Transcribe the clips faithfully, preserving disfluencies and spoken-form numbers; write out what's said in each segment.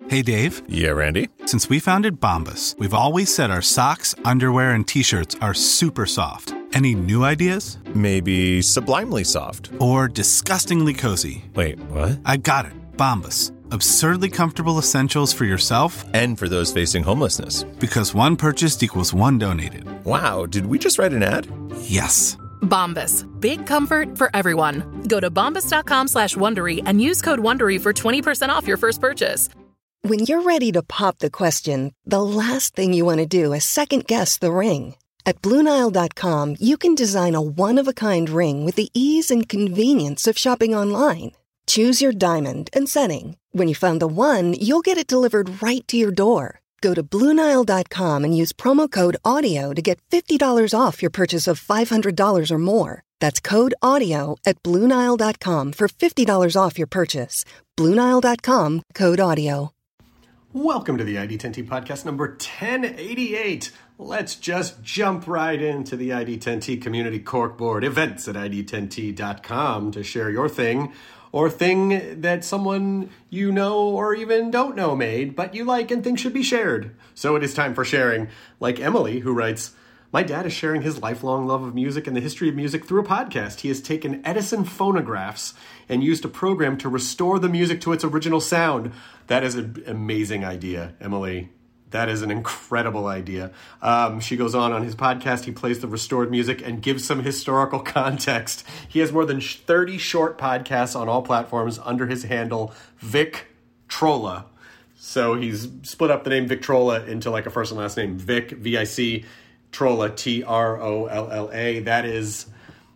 Hey, Dave. Yeah, Randy? Since we founded Bombas, we've always said our socks, underwear, and T-shirts are super soft. Any new ideas? Maybe sublimely soft. Or disgustingly cozy. Wait, what? I got it. Bombas. Absurdly comfortable essentials for yourself and for those facing homelessness. Because one purchased equals one donated. Wow, did we just write an ad? Yes. Bombas. Big comfort for everyone. Go to bombas.com slash Wondery and use code Wondery for twenty percent off your first purchase. When you're ready to pop the question, the last thing you want to do is second-guess the ring. At Blue Nile dot com, you can design a one-of-a-kind ring with the ease and convenience of shopping online. Choose your diamond and setting. When you find the one, you'll get it delivered right to your door. Go to Blue Nile dot com and use promo code AUDIO to get fifty dollars off your purchase of five hundred dollars or more. That's code AUDIO at Blue Nile dot com for fifty dollars off your purchase. Blue Nile dot com, code AUDIO. Welcome to the I D ten T podcast number ten eighty-eight. Let's just jump right into the I D ten T community corkboard events at I D ten T dot com to share your thing or thing that someone you know or even don't know made, but you like and think should be shared. So it is time for sharing. Like Emily, who writes, my dad is sharing his lifelong love of music and the history of music through a podcast. He has taken Edison phonographs and used a program to restore the music to its original sound. That is an amazing idea, Emily. That is an incredible idea. Um, she goes on on his podcast. He plays the restored music and gives some historical context. He has more than thirty short podcasts on all platforms under his handle, Vic Trolla. So he's split up the name Victrola into like a first and last name, Vic, V I C, Trolla, T R O L L A. That is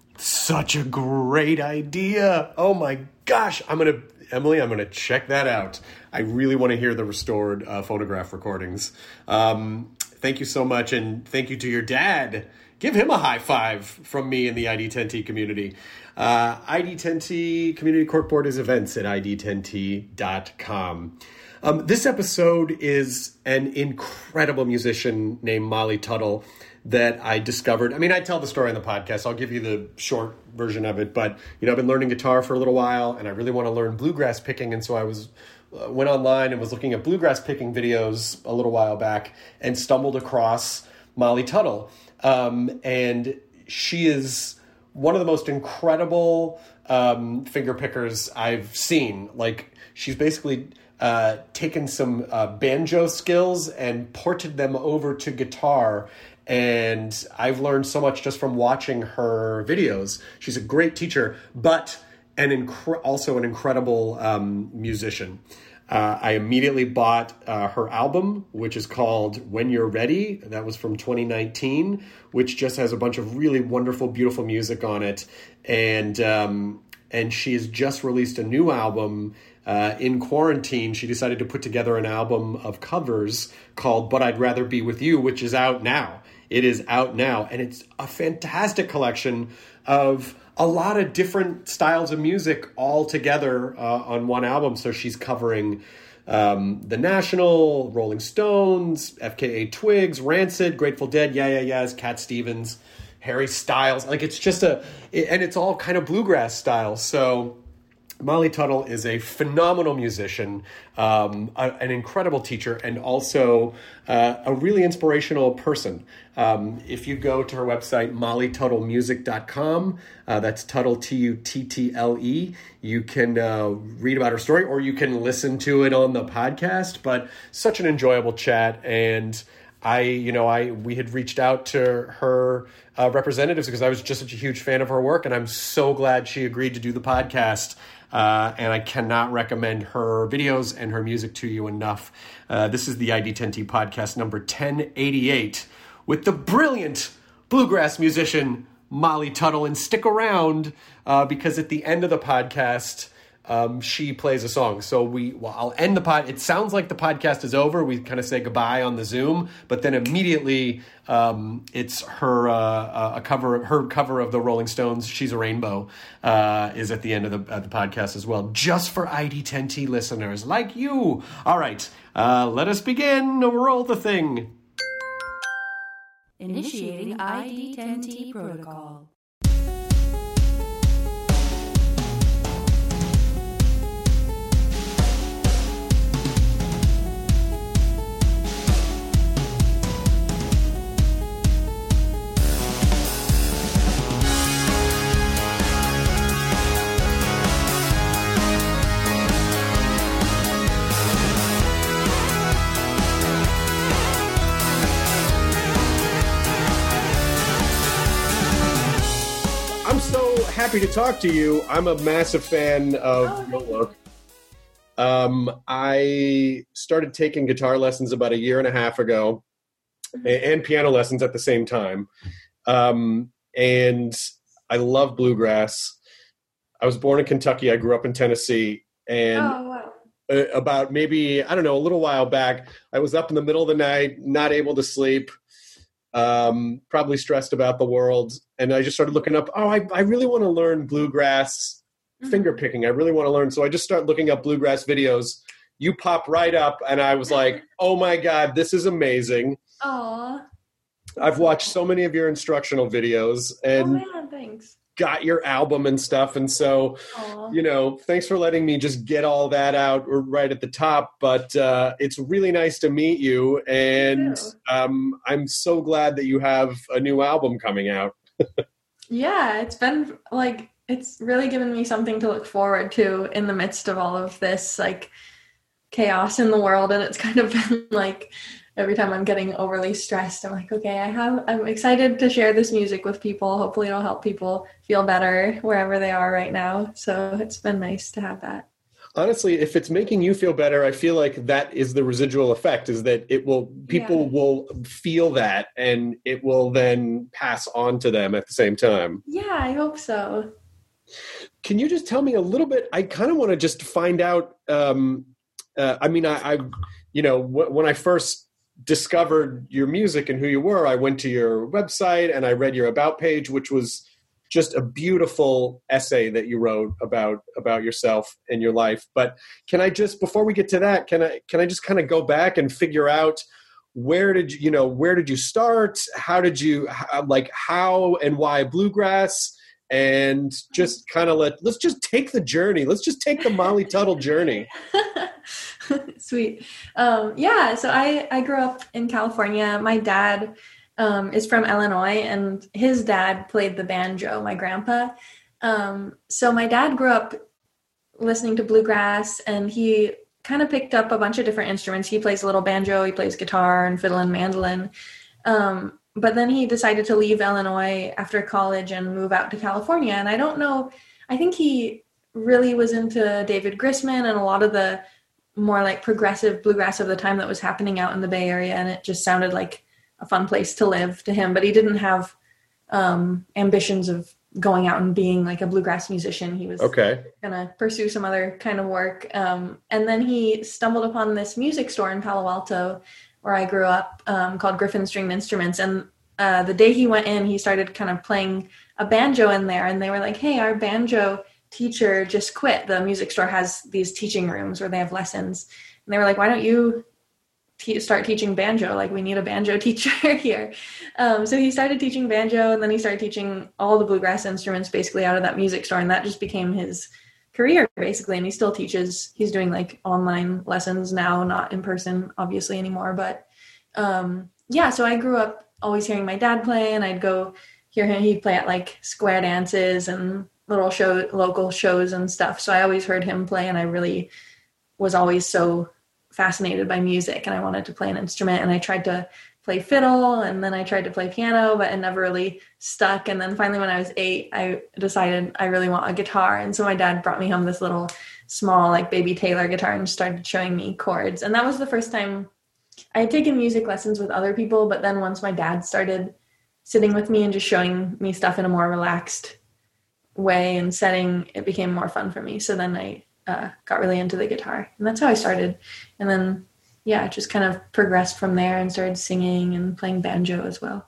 such a great idea. Oh my gosh. I'm going to, Emily, I'm going to check that out. I really want to hear the restored uh, phonograph recordings. Um, thank you so much. And thank you to your dad. Give him a high five from me in the I D ten T community. Uh, I D ten T community corkboard is events at I D ten T dot com. Um, this episode is an incredible musician named Molly Tuttle that I discovered. I mean, I tell the story on the podcast. I'll give you the short version of it. But, you know, I've been learning guitar for a little while, and I really want to learn bluegrass picking. And so I was uh, went online and was looking at bluegrass picking videos a little while back and stumbled across Molly Tuttle. Um, and she is one of the most incredible um, finger pickers I've seen. Like, she's basically uh, taken some uh, banjo skills and ported them over to guitar. And I've learned so much just from watching her videos. She's a great teacher, but an incre- also an incredible um, musician. Uh, I immediately bought uh, her album, which is called When You're Ready. That was from twenty nineteen, which just has a bunch of really wonderful, beautiful music on it. And um, and she has just released a new album. Uh, in quarantine, she decided to put together an album of covers called But I'd Rather Be With You, which is out now. It is out now, and it's a fantastic collection of a lot of different styles of music all together uh, on one album. So she's covering um, The National, Rolling Stones, F K A Twigs, Rancid, Grateful Dead, Yeah Yeah Yeahs, Cat Stevens, Harry Styles. Like, it's just a, it, and it's all kind of bluegrass style. So Molly Tuttle is a phenomenal musician, um, a, an incredible teacher, and also uh, a really inspirational person. Um, if you go to her website, molly tuttle music dot com, uh, that's Tuttle, T U T T L E, you can uh, read about her story, or you can listen to it on the podcast. But such an enjoyable chat, and I, you know, I we had reached out to her uh, representatives because I was just such a huge fan of her work, and I'm so glad she agreed to do the podcast. Uh, and I cannot recommend her videos and her music to you enough. Uh, this is the I D ten T podcast number ten eighty-eight with the brilliant bluegrass musician Molly Tuttle. And stick around uh, because at the end of the podcast, um, she plays a song. So we, well, I'll end the pod. It sounds like the podcast is over. We kind of say goodbye on the Zoom, but then immediately um, it's her uh, a cover, her cover of the Rolling Stones, "She's a Rainbow," uh, is at the end of the, uh, the podcast as well, just for I D ten T listeners like you. All right, uh, let us begin. Roll the thing. Initiating I D ten T protocol. happy to talk to you. I'm a massive fan of Oh, your thank you. work. Um, I started taking guitar lessons about a year and a half ago, Mm-hmm. a- and piano lessons at the same time. Um, and I love bluegrass. I was born in Kentucky. I grew up in Tennessee. And Oh, wow. uh, about maybe, I don't know, a little while back, I was up in the middle of the night, not able to sleep, um, probably stressed about the world. And I just started looking up, oh, I, I really want to learn bluegrass finger picking. I really want to learn. So I just started looking up bluegrass videos. You pop right up, and I was like, oh my God, this is amazing. Aw. I've watched so many of your instructional videos Oh, and man, thanks. got your album and stuff. And so, Aw. you know, thanks for letting me just get all that out right at the top. But uh, it's really nice to meet you. And too. um, I'm so glad that you have a new album coming out. Yeah, it's been like, it's really given me something to look forward to in the midst of all of this like chaos in the world. And it's kind of been like every time I'm getting overly stressed, I'm like, okay, I have, I'm excited to share this music with people. Hopefully it'll help people feel better wherever they are right now. So it's been nice to have that. Honestly, if it's making you feel better, I feel like that is the residual effect, is that it will, people Yeah. will feel that and it will then pass on to them at the same time. Yeah, I hope so. Can you just tell me a little bit? I kind of want to just find out. Um, uh, I mean, I, I you know, w- when I first discovered your music and who you were, I went to your website and I read your about page, which was just a beautiful essay that you wrote about about yourself and your life. But can I just, before we get to that, can I can I just kind of go back and figure out where did you, you know, where did you start? How did you, how, like, how and why bluegrass? And just kind of let, let's just take the journey. Let's just take the Molly Tuttle journey. Sweet. Um, yeah, so I, I grew up in California. My dad um, is from Illinois, and his dad played the banjo, my grandpa. Um, so my dad grew up listening to bluegrass, and he kind of picked up a bunch of different instruments. He plays a little banjo, he plays guitar and fiddle and mandolin. Um, but then he decided to leave Illinois after college and move out to California. And I don't know, I think he really was into David Grisman and a lot of the more like progressive bluegrass of the time that was happening out in the Bay Area. And it just sounded like a fun place to live to him. But he didn't have um, ambitions of going out and being like a bluegrass musician. He was Okay. gonna pursue some other kind of work. Um, and then he stumbled upon this music store in Palo Alto where I grew up, um, called Griffin Stringed Instruments. And uh, the day he went in, he started kind of playing a banjo in there. And they were like, hey, our banjo teacher just quit. The music store has these teaching rooms where they have lessons. And they were like, why don't you te- start teaching banjo? Like, we need a banjo teacher here. Um, so he started teaching banjo, and then he started teaching all the bluegrass instruments basically out of that music store. And that just became his career basically. And he still teaches. He's doing like online lessons now, not in person obviously anymore. But um, yeah, so I grew up always hearing my dad play, and I'd go hear him. He'd play at like square dances and little show, local shows and stuff. So I always heard him play, and I really was always so fascinated by music, and I wanted to play an instrument. And I tried to play fiddle, and then I tried to play piano, but it never really stuck. And then finally when I was eight, I decided I really want a guitar. And so my dad brought me home this little small like baby Taylor guitar and started showing me chords. And that was the first time I had taken music lessons with other people. But then once my dad started sitting with me and just showing me stuff in a more relaxed way and setting, it became more fun for me. So then I uh, got really into the guitar, and that's how I started. And then yeah, it just kind of progressed from there and started singing and playing banjo as well.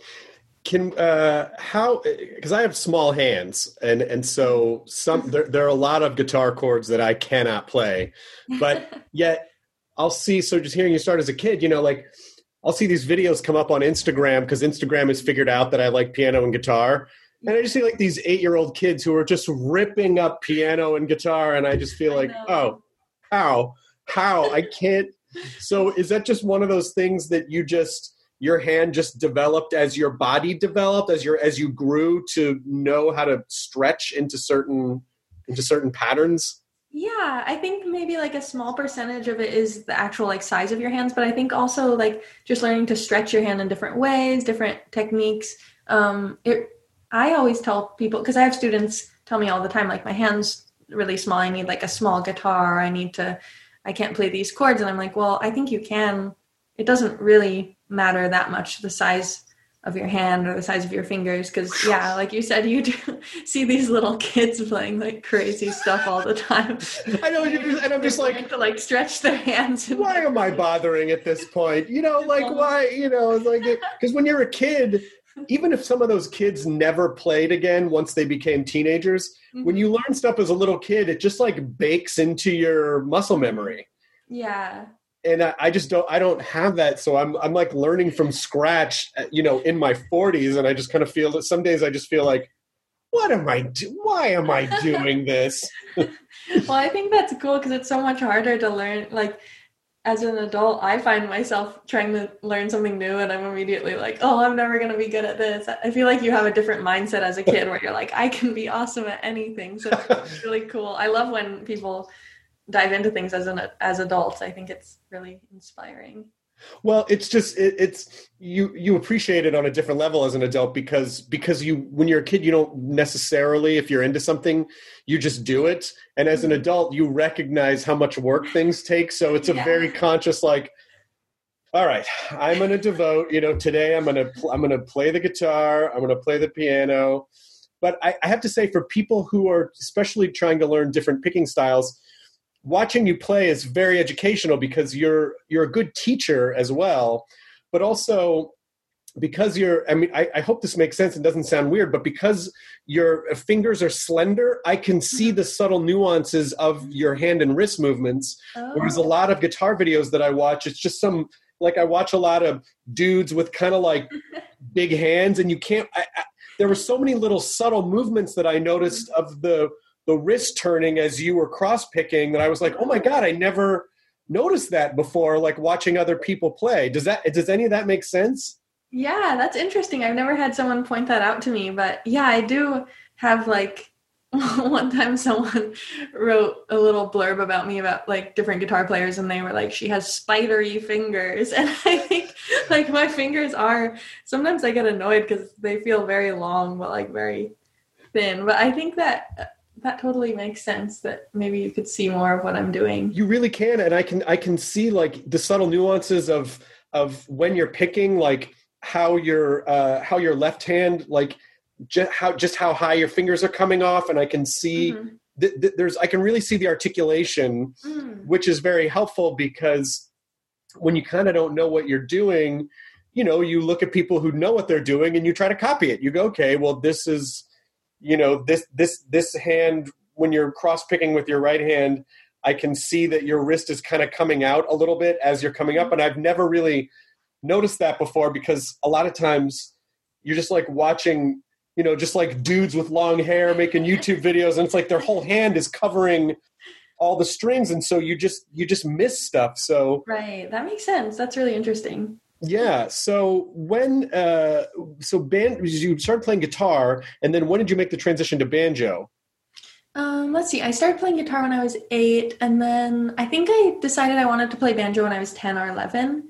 Can uh, how? Because I have small hands, and and so some there, there are a lot of guitar chords that I cannot play, but yet I'll see. So just hearing you start as a kid, you know, like I'll see these videos come up on Instagram because Instagram has figured out that I like piano and guitar, and I just see like these eight-year-old kids who are just ripping up piano and guitar, and I just feel like, oh, how, how I can't. So is that just one of those things that you just, your hand just developed as your body developed, as your, as you grew to know how to stretch into certain, into certain patterns? Yeah, I think maybe like a small percentage of it is the actual like size of your hands, but I think also like just learning to stretch your hand in different ways, different techniques. Um, it I always tell people, because I have students tell me all the time, like, my hand's really small. I need like a small guitar. I need to, I can't play these chords. And I'm like, well, I think you can. It doesn't really matter that much, the size of your hand or the size of your fingers. Because, yeah, like you said, you do see these little kids playing like crazy stuff all the time. I know, and I'm just like, to like stretch their hands. And, why am I bothering at this point? You know, like why, you know, it's like, because when you're a kid, even if some of those kids never played again once they became teenagers, mm-hmm. when you learn stuff as a little kid, it just like bakes into your muscle memory. Yeah. And I, I just don't, I don't have that. So I'm, I'm like learning from scratch, you know, in my forties. And I just kind of feel that some days I just feel like, what am I do? Why am I doing this? Well, I think that's cool because it's so much harder to learn. Like, as an adult, I find myself trying to learn something new and I'm immediately like, oh, I'm never going to be good at this. I feel like you have a different mindset as a kid where you're like, I can be awesome at anything. So it's really cool. I love when people dive into things as an as adults. I think it's really inspiring. Well, it's just it, it's you you appreciate it on a different level as an adult because because you when you're a kid you don't necessarily, if you're into something, you just do it, and as an adult you recognize how much work things take. So it's a yeah. very conscious like, all right, I'm going to devote, you know, today I'm going to pl- I'm going to play the guitar, I'm going to play the piano. But I, I have to say, for people who are especially trying to learn different picking styles, watching you play is very educational because you're you're a good teacher as well, but also because you're, I mean, I, I hope this makes sense and doesn't sound weird, but because your fingers are slender, I can see the subtle nuances of your hand and wrist movements. Oh. Whereas a lot of guitar videos that I watch, it's just some, like I watch a lot of dudes with kind of like big hands and you can't, I, I, there were so many little subtle movements that I noticed of the the wrist turning as you were cross picking that I was like, oh my God, I never noticed that before, like watching other people play. Does that, does any of that make sense? Yeah, that's interesting. I've never had someone point that out to me, but yeah, I do have like, one time someone wrote a little blurb about me about like different guitar players and they were like, she has spidery fingers. And I think like my fingers are, sometimes I get annoyed because they feel very long, but like very thin. But I think that that totally makes sense that maybe you could see more of what I'm doing. You really can. And I can, I can see like the subtle nuances of, of when you're picking, like how your, uh, how your left hand, like just how, just how high your fingers are coming off. And I can see mm-hmm. th- th- there's, I can really see the articulation, mm. which is very helpful because when you kind of don't know what you're doing, you know, you look at people who know what they're doing and you try to copy it. You go, okay, well, this is, you know, this, this, this hand, when you're cross picking with your right hand, I can see that your wrist is kind of coming out a little bit as you're coming up. And I've never really noticed that before because a lot of times you're just like watching, you know, just like dudes with long hair making YouTube videos. And it's like their whole hand is covering all the strings. And so you just, you just miss stuff. So, right. That makes sense. That's really interesting. Yeah. So when, uh, so band, you started playing guitar, and then when did you make the transition to banjo? Um, let's see. I started playing guitar when I was eight, and then I think I decided I wanted to play banjo when I was ten or eleven.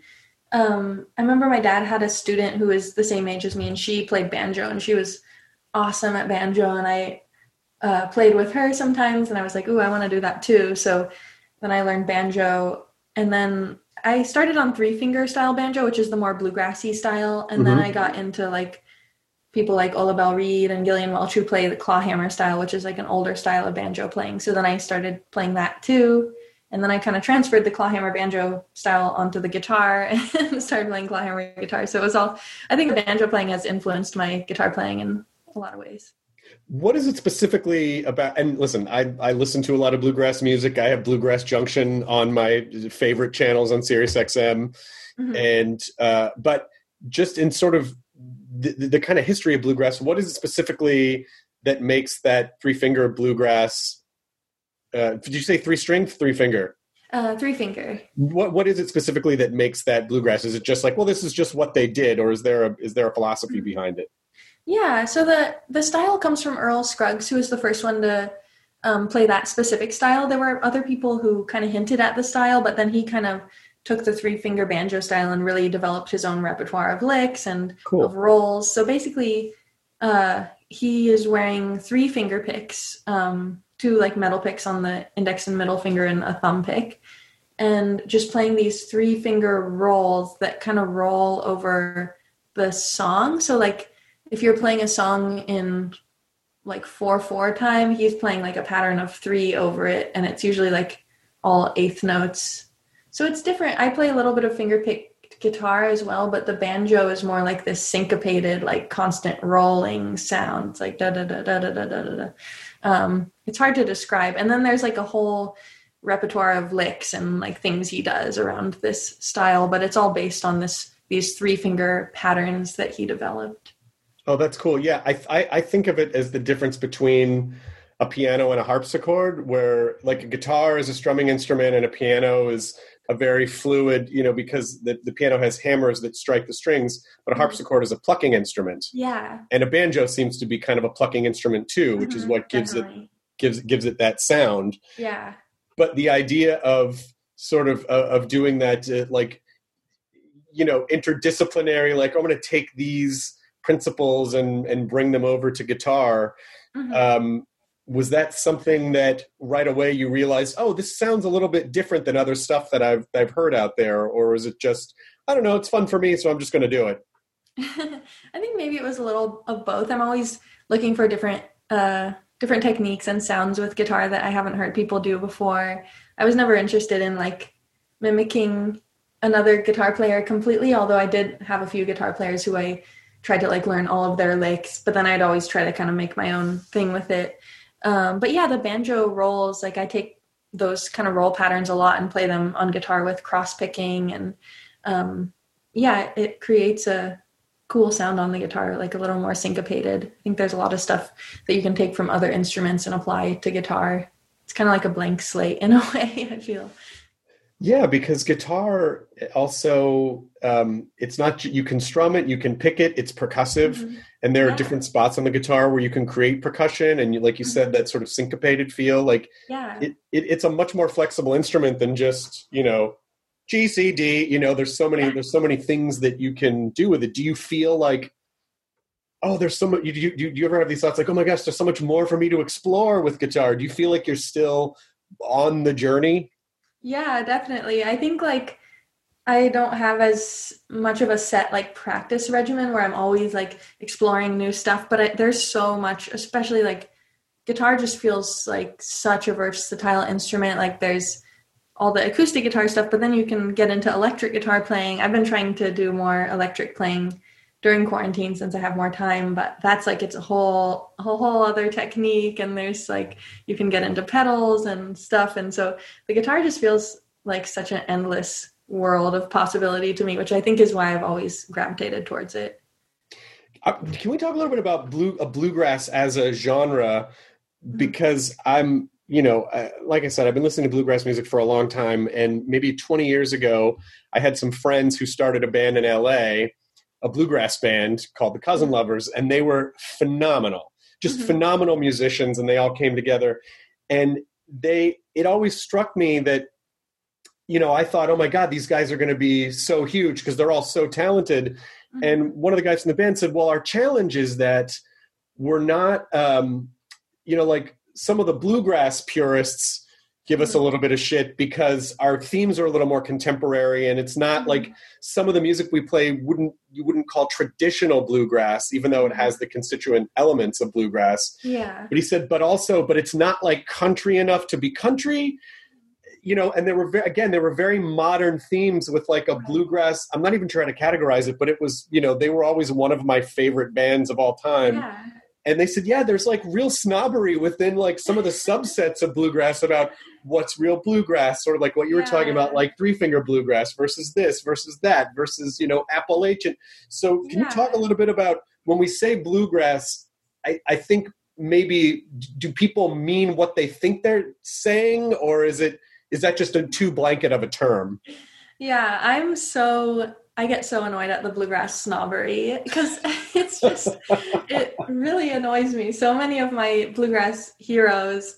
Um, I remember my dad had a student who was the same age as me, and she played banjo, and she was awesome at banjo, and I uh, played with her sometimes, and I was like, ooh, I want to do that too. So then I learned banjo, and then I started on three finger style banjo, which is the more bluegrassy style. And mm-hmm. then I got into like people like Ola Belle Reed and Gillian Welch who play the clawhammer style, which is like an older style of banjo playing. So then I started playing that too. And then I kind of transferred the clawhammer banjo style onto the guitar and started playing clawhammer guitar. So it was all, I think banjo playing has influenced my guitar playing in a lot of ways. What is it specifically about? And listen, I, I listen to a lot of bluegrass music. I have Bluegrass Junction on my favorite channels on Sirius X M. Mm-hmm. And, uh, but just in sort of the, the kind of history of bluegrass, what is it specifically that makes that three finger bluegrass? Uh, did you say three string, three finger? Uh, three finger. What, what is it specifically that makes that bluegrass? Is it just like, well, this is just what they did, or is there a, is there a philosophy mm-hmm. behind it? Yeah, so the, the style comes from Earl Scruggs, who was the first one to um, play that specific style. There were other people who kind of hinted at the style, but then he kind of took the three-finger banjo style and really developed his own repertoire of licks and cool. of rolls. So basically, uh, he is wearing three finger picks, um, two like metal picks on the index and middle finger and a thumb pick, and just playing these three finger rolls that kind of roll over the song. So like if you're playing a song in like four four time, he's playing like a pattern of three over it, and it's usually like all eighth notes. So it's different. I play a little bit of finger picked guitar as well, but the banjo is more like this syncopated, like constant rolling sound. It's like da da da da da da da da. Um, it's hard to describe. And then there's like a whole repertoire of licks and like things he does around this style, but it's all based on this these three finger patterns that he developed. Oh, that's cool. Yeah, I, I I think of it as the difference between a piano and a harpsichord, where like a guitar is a strumming instrument and a piano is a very fluid, you know, because the, the piano has hammers that strike the strings, but a harpsichord is a plucking instrument. Yeah. And a banjo seems to be kind of a plucking instrument too, which mm-hmm, is what gives definitely. it gives gives it that sound. Yeah. But the idea of sort of uh, of doing that, uh, like, you know, interdisciplinary, like I'm going to take these principles and and bring them over to guitar. Mm-hmm. Um, was that something that right away you realized, oh, this sounds a little bit different than other stuff that I've I've heard out there, or is it just, I don't know, it's fun for me, so I'm just going to do it? I think maybe it was a little of both. I'm always looking for different uh, different techniques and sounds with guitar that I haven't heard people do before. I was never interested in like mimicking another guitar player completely, although I did have a few guitar players who I tried to like learn all of their licks, but then I'd always try to kind of make my own thing with it. Um, but yeah, the banjo rolls, like I take those kind of roll patterns a lot and play them on guitar with cross picking. And um, yeah, it creates a cool sound on the guitar, like a little more syncopated. I think there's a lot of stuff that you can take from other instruments and apply to guitar. It's kind of like a blank slate in a way, I feel. Yeah, because guitar also, um, it's not, you can strum it, you can pick it, it's percussive, mm-hmm. and there are yeah. different spots on the guitar where you can create percussion, and you, like you mm-hmm. said, that sort of syncopated feel, like yeah. it, it, it's a much more flexible instrument than just, you know, G, C, D, you know, there's so many, yeah. there's so many things that you can do with it. Do you feel like, oh, there's so much, do you, do you ever have these thoughts like, oh my gosh, there's so much more for me to explore with guitar? Do you feel like you're still on the journey? Yeah, definitely. I think like I don't have as much of a set like practice regimen where I'm always like exploring new stuff, but I, there's so much, especially like guitar just feels like such a versatile instrument. Like there's all the acoustic guitar stuff, but then you can get into electric guitar playing. I've been trying to do more electric playing during quarantine since I have more time, but that's like, it's a whole, a whole, whole other technique. And there's like, you can get into pedals and stuff. And so the guitar just feels like such an endless world of possibility to me, which I think is why I've always gravitated towards it. Uh, can we talk a little bit about blue, uh, bluegrass as a genre? Because I'm, you know, uh, like I said, I've been listening to bluegrass music for a long time. And maybe twenty years ago, I had some friends who started a band in L A, a bluegrass band called the Cousin Lovers, and they were phenomenal, just mm-hmm. phenomenal musicians, and they all came together. And they, it always struck me that, you know, I thought, oh my God, these guys are going to be so huge because they're all so talented. Mm-hmm. And one of the guys from the band said, well, our challenge is that we're not, um, you know, like some of the bluegrass purists give us a little bit of shit because our themes are a little more contemporary, and it's not like some of the music we play wouldn't you wouldn't call traditional bluegrass, even though it has the constituent elements of bluegrass. Yeah. But he said, but also, but it's not like country enough to be country, you know. And there were ve- again, there were very modern themes with like a bluegrass. I'm not even trying to categorize it, but it was, you know, they were always one of my favorite bands of all time. Yeah. And they said, yeah, there's like real snobbery within like some of the subsets of bluegrass about what's real bluegrass, sort of like what you were yeah. talking about, like three finger bluegrass versus this versus that versus, you know, Appalachian. So can yeah. you talk a little bit about when we say bluegrass, I, I think maybe do people mean what they think they're saying, or is it, is that just a too blanket of a term? Yeah, I'm so, I get so annoyed at the bluegrass snobbery because it's just, it really annoys me. So many of my bluegrass heroes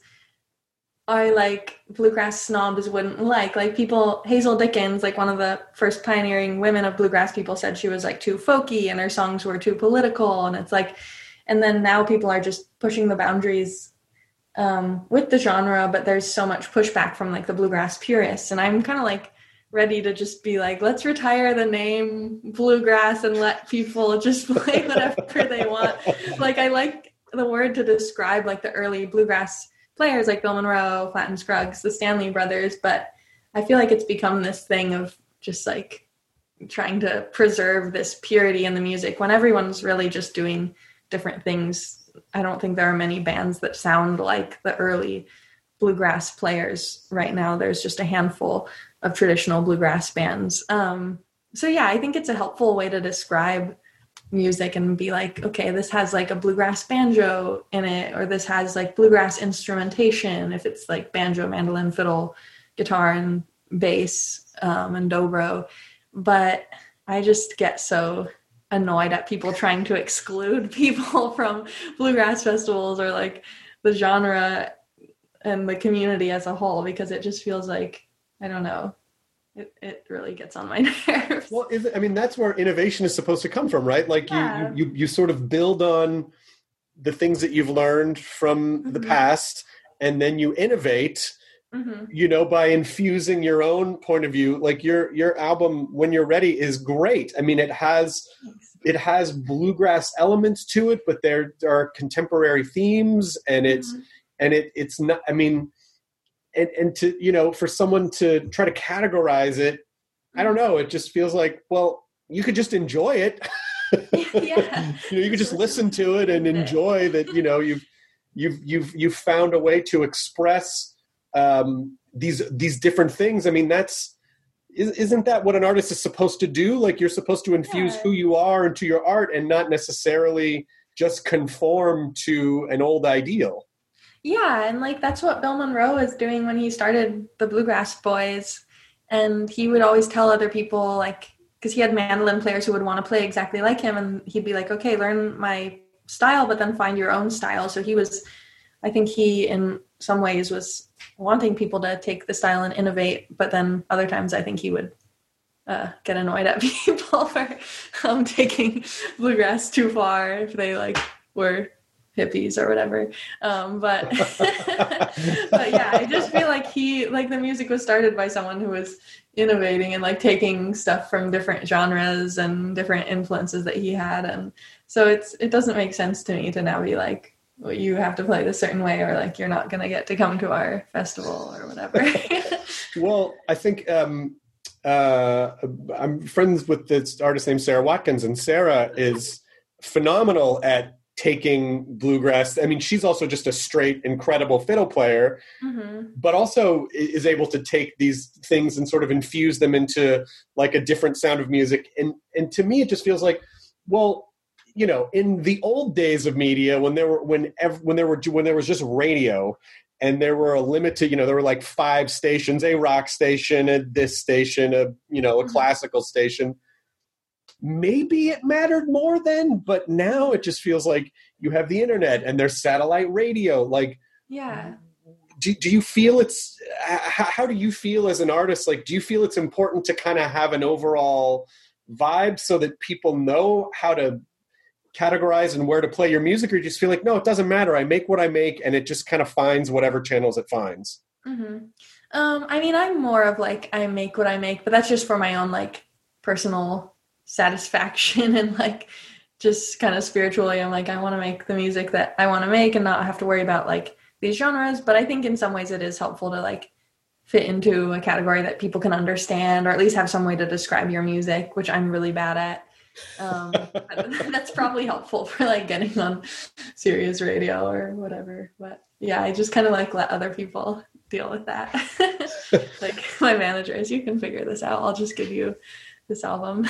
are like bluegrass snobs wouldn't like. Like people, Hazel Dickens, like one of the first pioneering women of bluegrass, people said she was like too folky and her songs were too political. And it's like, And then now people are just pushing the boundaries um, with the genre, but there's so much pushback from like the bluegrass purists. And I'm kind of like ready to just be like, let's retire the name bluegrass and let people just play whatever they want. Like, I like the word to describe like the early bluegrass players like Bill Monroe, Flatt and Scruggs, the Stanley Brothers, but I feel like it's become this thing of just like trying to preserve this purity in the music when everyone's really just doing different things. I don't think there are many bands that sound like the early bluegrass players right now. There's just a handful of traditional bluegrass bands. Um, so yeah, I think it's a helpful way to describe music and be like, okay, this has like a bluegrass banjo in it, or this has like bluegrass instrumentation if it's like banjo, mandolin, fiddle, guitar, and bass, um, and dobro. But I just get so annoyed at people trying to exclude people from bluegrass festivals or like the genre and the community as a whole, because it just feels like, I don't know, it, it really gets on my nerves. Well, is it, I mean, that's where innovation is supposed to come from, right? Like yeah. you, you, you sort of build on the things that you've learned from mm-hmm. the past, and then you innovate, mm-hmm. you know, by infusing your own point of view. Like your, your album, When You're Ready, is great. I mean, it has, it has bluegrass elements to it, but there are contemporary themes, and it's, mm-hmm. and it, it's not, I mean, And, and to, you know, for someone to try to categorize it, I don't know, it just feels like, well, you could just enjoy it. Yeah. You know, you could just listen to it and enjoy that, you know, you've, you've, you've, you've found a way to express um, these, these different things. I mean, that's, isn't that what an artist is supposed to do? Like, you're supposed to infuse yeah. who you are into your art and not necessarily just conform to an old ideal. Yeah, and like that's what Bill Monroe was doing when he started the Bluegrass Boys. And he would always tell other people, like, because he had mandolin players who would want to play exactly like him, and he'd be like, okay, learn my style, but then find your own style. So he was, I think he in some ways was wanting people to take the style and innovate, but then other times I think he would uh, get annoyed at people for um, taking bluegrass too far if they like were hippies or whatever. Um, but, but yeah, I just feel like he, like the music was started by someone who was innovating and like taking stuff from different genres and different influences that he had. And so it's, it doesn't make sense to me to now be like, well, you have to play this certain way, or like, you're not going to get to come to our festival or whatever. Well, I think, um, uh, I'm friends with this artist named Sarah Watkins, and Sarah is phenomenal at taking bluegrass. I mean, she's also just a straight, incredible fiddle player, mm-hmm. but also is able to take these things and sort of infuse them into like a different sound of music. And and to me, it just feels like, well, you know, in the old days of media, when there were when ev- when there were when there was just radio, and there were a limited, you know, there were like five stations, a rock station, a this station, a you know, a mm-hmm. classical station. Maybe it mattered more then, but now it just feels like you have the internet and there's satellite radio. Like, yeah. Do, do you feel it's, how, how do you feel as an artist? Like, do you feel it's important to kind of have an overall vibe so that people know how to categorize and where to play your music? Or you just feel like, no, it doesn't matter. I make what I make, and it just kind of finds whatever channels it finds. Mm-hmm. Um, I mean, I'm more of like, I make what I make, but that's just for my own like personal satisfaction and like just kind of spiritually. I'm like, I want to make the music that I want to make and not have to worry about like these genres. But I think in some ways it is helpful to like fit into a category that people can understand, or at least have some way to describe your music, which I'm really bad at. Um, that's probably helpful for like getting on Sirius radio or whatever. But yeah, I just kind of like let other people deal with that. Like my manager is, you can figure this out. I'll just give you this album.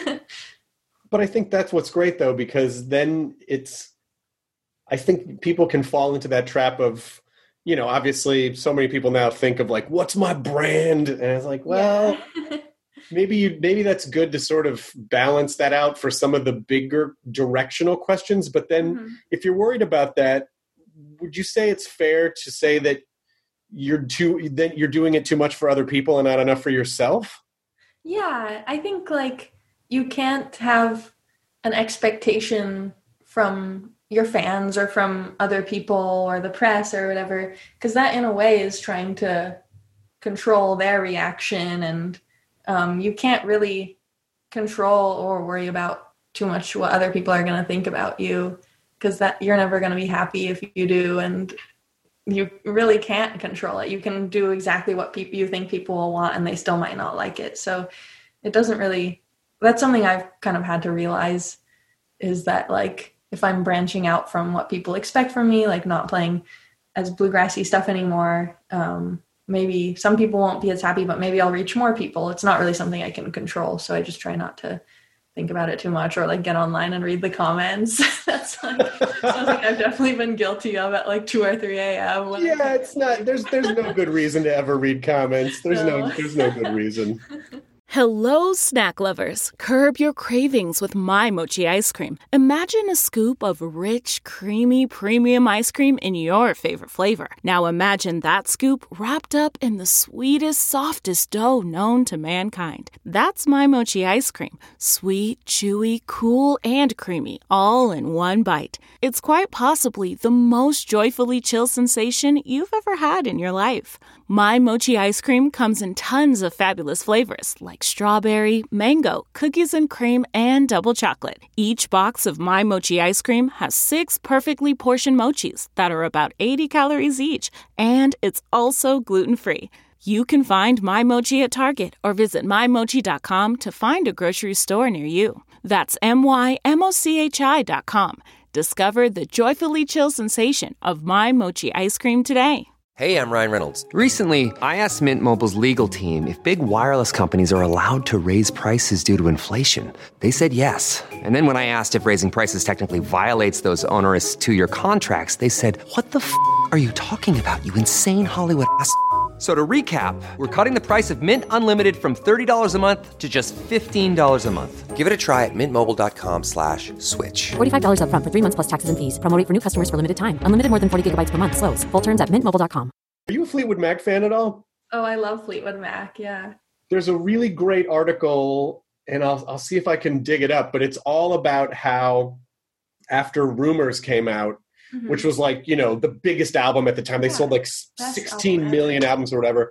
But I think that's what's great though, because then it's, I think people can fall into that trap of, you know, obviously so many people now think of like, what's my brand? And it's like, well, yeah. maybe you, maybe that's good to sort of balance that out for some of the bigger directional questions. But then mm-hmm. if you're worried about that, would you say it's fair to say that you're too, that you're doing it too much for other people and not enough for yourself? Yeah, I think like you can't have an expectation from your fans or from other people or the press or whatever, because that in a way is trying to control their reaction, and um, you can't really control or worry about too much what other people are going to think about you, because that you're never going to be happy if you do, and you really can't control it. You can do exactly what people you think people will want, and they still might not like it. So it doesn't really, that's something I've kind of had to realize, is that like if I'm branching out from what people expect from me, like not playing as bluegrassy stuff anymore, um, maybe some people won't be as happy, but maybe I'll reach more people. It's not really something I can control. So I just try not to think about it too much, or like get online and read the comments. That's like something I've definitely been guilty of at like two or three a.m. Yeah, it's not, there's there's no good reason to ever read comments. There's no, no there's no good reason. Hello, snack lovers. Curb your cravings with My Mochi ice cream. Imagine a scoop of rich, creamy, premium ice cream in your favorite flavor. Now imagine that scoop wrapped up in the sweetest, softest dough known to mankind. That's My Mochi ice cream. Sweet, chewy, cool, and creamy, all in one bite. It's quite possibly the most joyfully chill sensation you've ever had in your life. My Mochi ice cream comes in tons of fabulous flavors like strawberry, mango, cookies and cream, and double chocolate. Each box of My Mochi ice cream has six perfectly portioned mochis that are about eighty calories each, and it's also gluten-free. You can find My Mochi at Target or visit my mochi dot com to find a grocery store near you. That's M Y M O C H I dot com. Discover the joyfully chill sensation of My Mochi ice cream today. Hey, I'm Ryan Reynolds. Recently, I asked Mint Mobile's legal team if big wireless companies are allowed to raise prices due to inflation. They said yes. And then when I asked if raising prices technically violates those onerous two-year contracts, they said, "What the f*** are you talking about, you insane Hollywood ass f- So to recap, we're cutting the price of Mint Unlimited from thirty dollars a month to just fifteen dollars a month. Give it a try at mintmobile.com slash switch. forty-five dollars up front for three months plus taxes and fees. Promo rate for new customers for limited time. Unlimited more than forty gigabytes per month. Slows full terms at mint mobile dot com. Are you a Fleetwood Mac fan at all? Oh, I love Fleetwood Mac, yeah. There's a really great article, and I'll I'll see if I can dig it up, but it's all about how after Rumors came out, mm-hmm. which was like, you know, the biggest album at the time. They yeah. sold like Best sixteen album million ever. albums or whatever.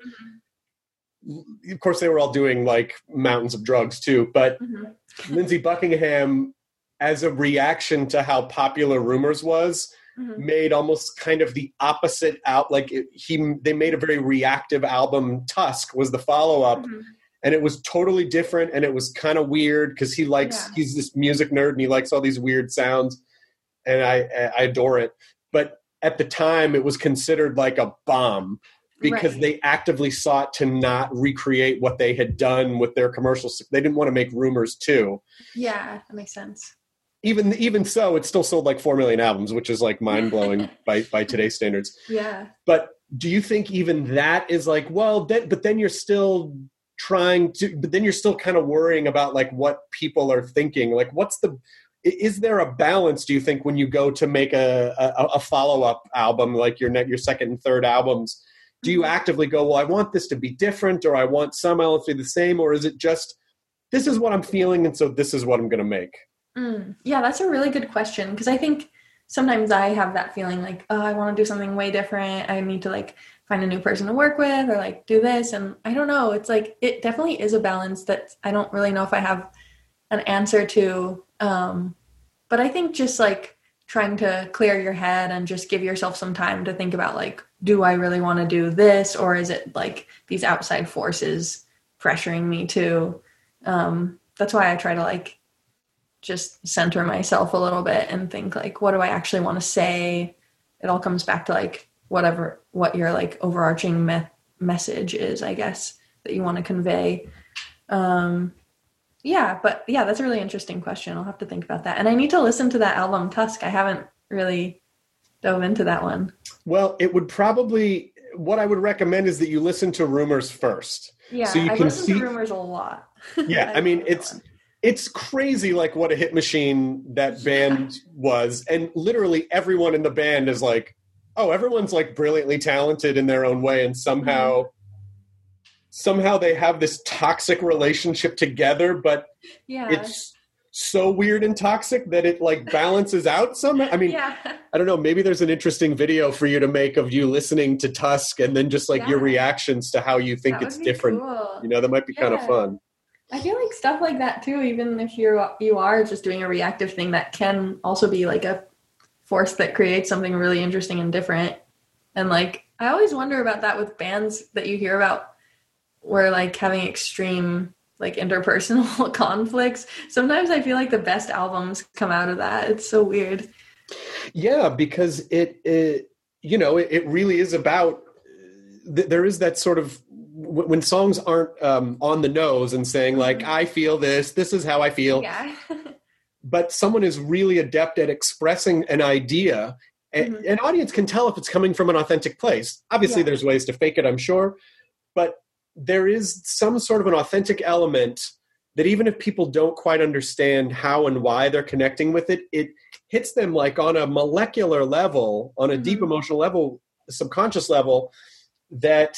Mm-hmm. Of course, they were all doing like mountains of drugs too, but mm-hmm. Lindsey Buckingham, as a reaction to how popular Rumors was, mm-hmm. made almost kind of the opposite out. Like it, he, they made a very reactive album. Tusk was the follow-up, mm-hmm. and it was totally different, and it was kind of weird because he likes yeah. he's this music nerd and he likes all these weird sounds, and I I adore it. But at the time, it was considered like a bomb because right. they actively sought to not recreate what they had done with their commercials. They didn't want to make Rumors too. Yeah, that makes sense. Even even so, it still sold like four million albums, which is like mind blowing by by today's standards. Yeah. But do you think even that is like, well, then, but then you're still trying to, but then you're still kind of worrying about like what people are thinking. Like, what's the, is there a balance? Do you think when you go to make a a, a follow up album, like your net, your second and third albums, do you actively go, well, I want this to be different, or I want some elements to be the same, or is it just this is what I'm feeling, and so this is what I'm going to make? Mm, yeah, that's a really good question, because I think sometimes I have that feeling like, oh, I want to do something way different. I need to like find a new person to work with or like do this. And I don't know. It's like, it definitely is a balance that I don't really know if I have an answer to. Um, but I think just like trying to clear your head and just give yourself some time to think about like, do I really want to do this? Or is it like these outside forces pressuring me to? Um, that's why I try to like just center myself a little bit and think like, what do I actually want to say? It all comes back to like whatever, what your like overarching me- message is, I guess, that you want to convey. Um, yeah, but yeah, that's a really interesting question. I'll have to think about that. And I need to listen to that album Tusk. I haven't really dove into that one. Well, it would probably, what I would recommend is that you listen to Rumors first. Yeah, so you I can listen see to Rumors a lot. Yeah, I, I mean, it's, one. It's crazy, like, what a hit machine that band yeah. was. And literally everyone in the band is like, oh, everyone's, like, brilliantly talented in their own way. And somehow, mm-hmm. somehow they have this toxic relationship together. But yeah. it's so weird and toxic that it like balances out somehow. I mean, Yeah. I don't know, maybe there's an interesting video for you to make of you listening to Tusk and then just like Yeah. your reactions to how you think That it's would be different. cool. You know, that might be kind of Yeah. fun. I feel like stuff like that too, even if you're you are just doing a reactive thing, that can also be like a force that creates something really interesting and different. And like I always wonder about that with bands that you hear about where like having extreme like interpersonal conflicts. Sometimes I feel like the best albums come out of that. It's so weird. Yeah, because it, it you know, it, it really is about, th- there is that sort of, w- when songs aren't um, on the nose and saying like, Mhm. I feel this, this is how I feel. Yeah. But someone is really adept at expressing an idea. A- Mhm. An audience can tell if it's coming from an authentic place. Obviously, Yeah. there's ways to fake it, I'm sure. But there is some sort of an authentic element that even if people don't quite understand how and why they're connecting with it, it hits them like on a molecular level, on a deep Mhm. emotional level, subconscious level, that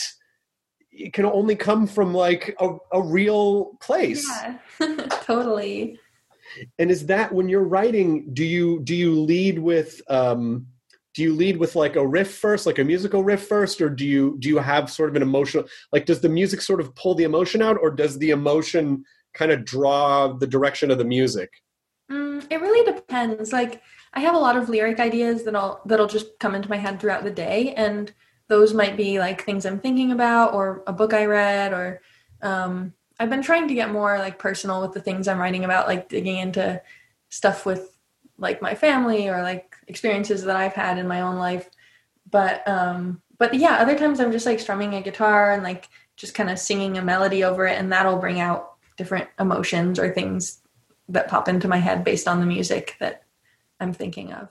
it can only come from like a, a real place. Yeah. Totally. And is that when you're writing, do you do you lead with um, do you lead with like a riff first, like a musical riff first, or do you do you have sort of an emotional, like does the music sort of pull the emotion out, or does the emotion kind of draw the direction of the music? Mm, it really depends. Like I have a lot of lyric ideas that'll that'll just come into my head throughout the day, and those might be like things I'm thinking about or a book I read, or um, I've been trying to get more like personal with the things I'm writing about, like digging into stuff with like my family or like experiences that I've had in my own life. But um, but yeah, other times I'm just like strumming a guitar and like just kind of singing a melody over it, and that'll bring out different emotions or things that pop into my head based on the music that I'm thinking of.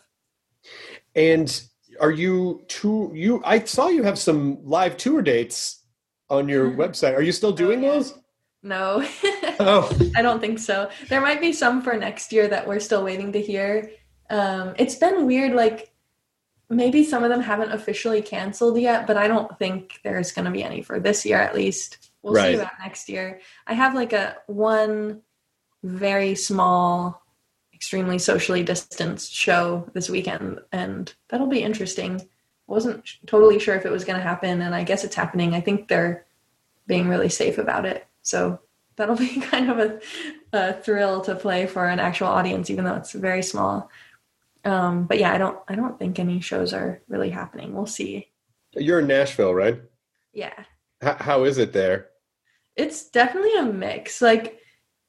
And are you two, you, I saw you have some live tour dates on your website. Are you still doing Oh, yeah. those? No, Oh, I don't think so. There might be some for next year that we're still waiting to hear. Um, it's been weird. Like maybe some of them haven't officially canceled yet, but I don't think there's going to be any for this year, at least. We'll Right. see about next year. I have like a one very small, extremely socially distanced show this weekend, and that'll be interesting. I wasn't totally sure if it was going to happen, and I guess it's happening. I think they're being really safe about it. So that'll be kind of a, a thrill to play for an actual audience, even though it's very small. Um, but yeah, I don't, I don't think any shows are really happening. We'll see. you're in Nashville, right? Yeah, H- how is it there? it's definitely a mix. Like,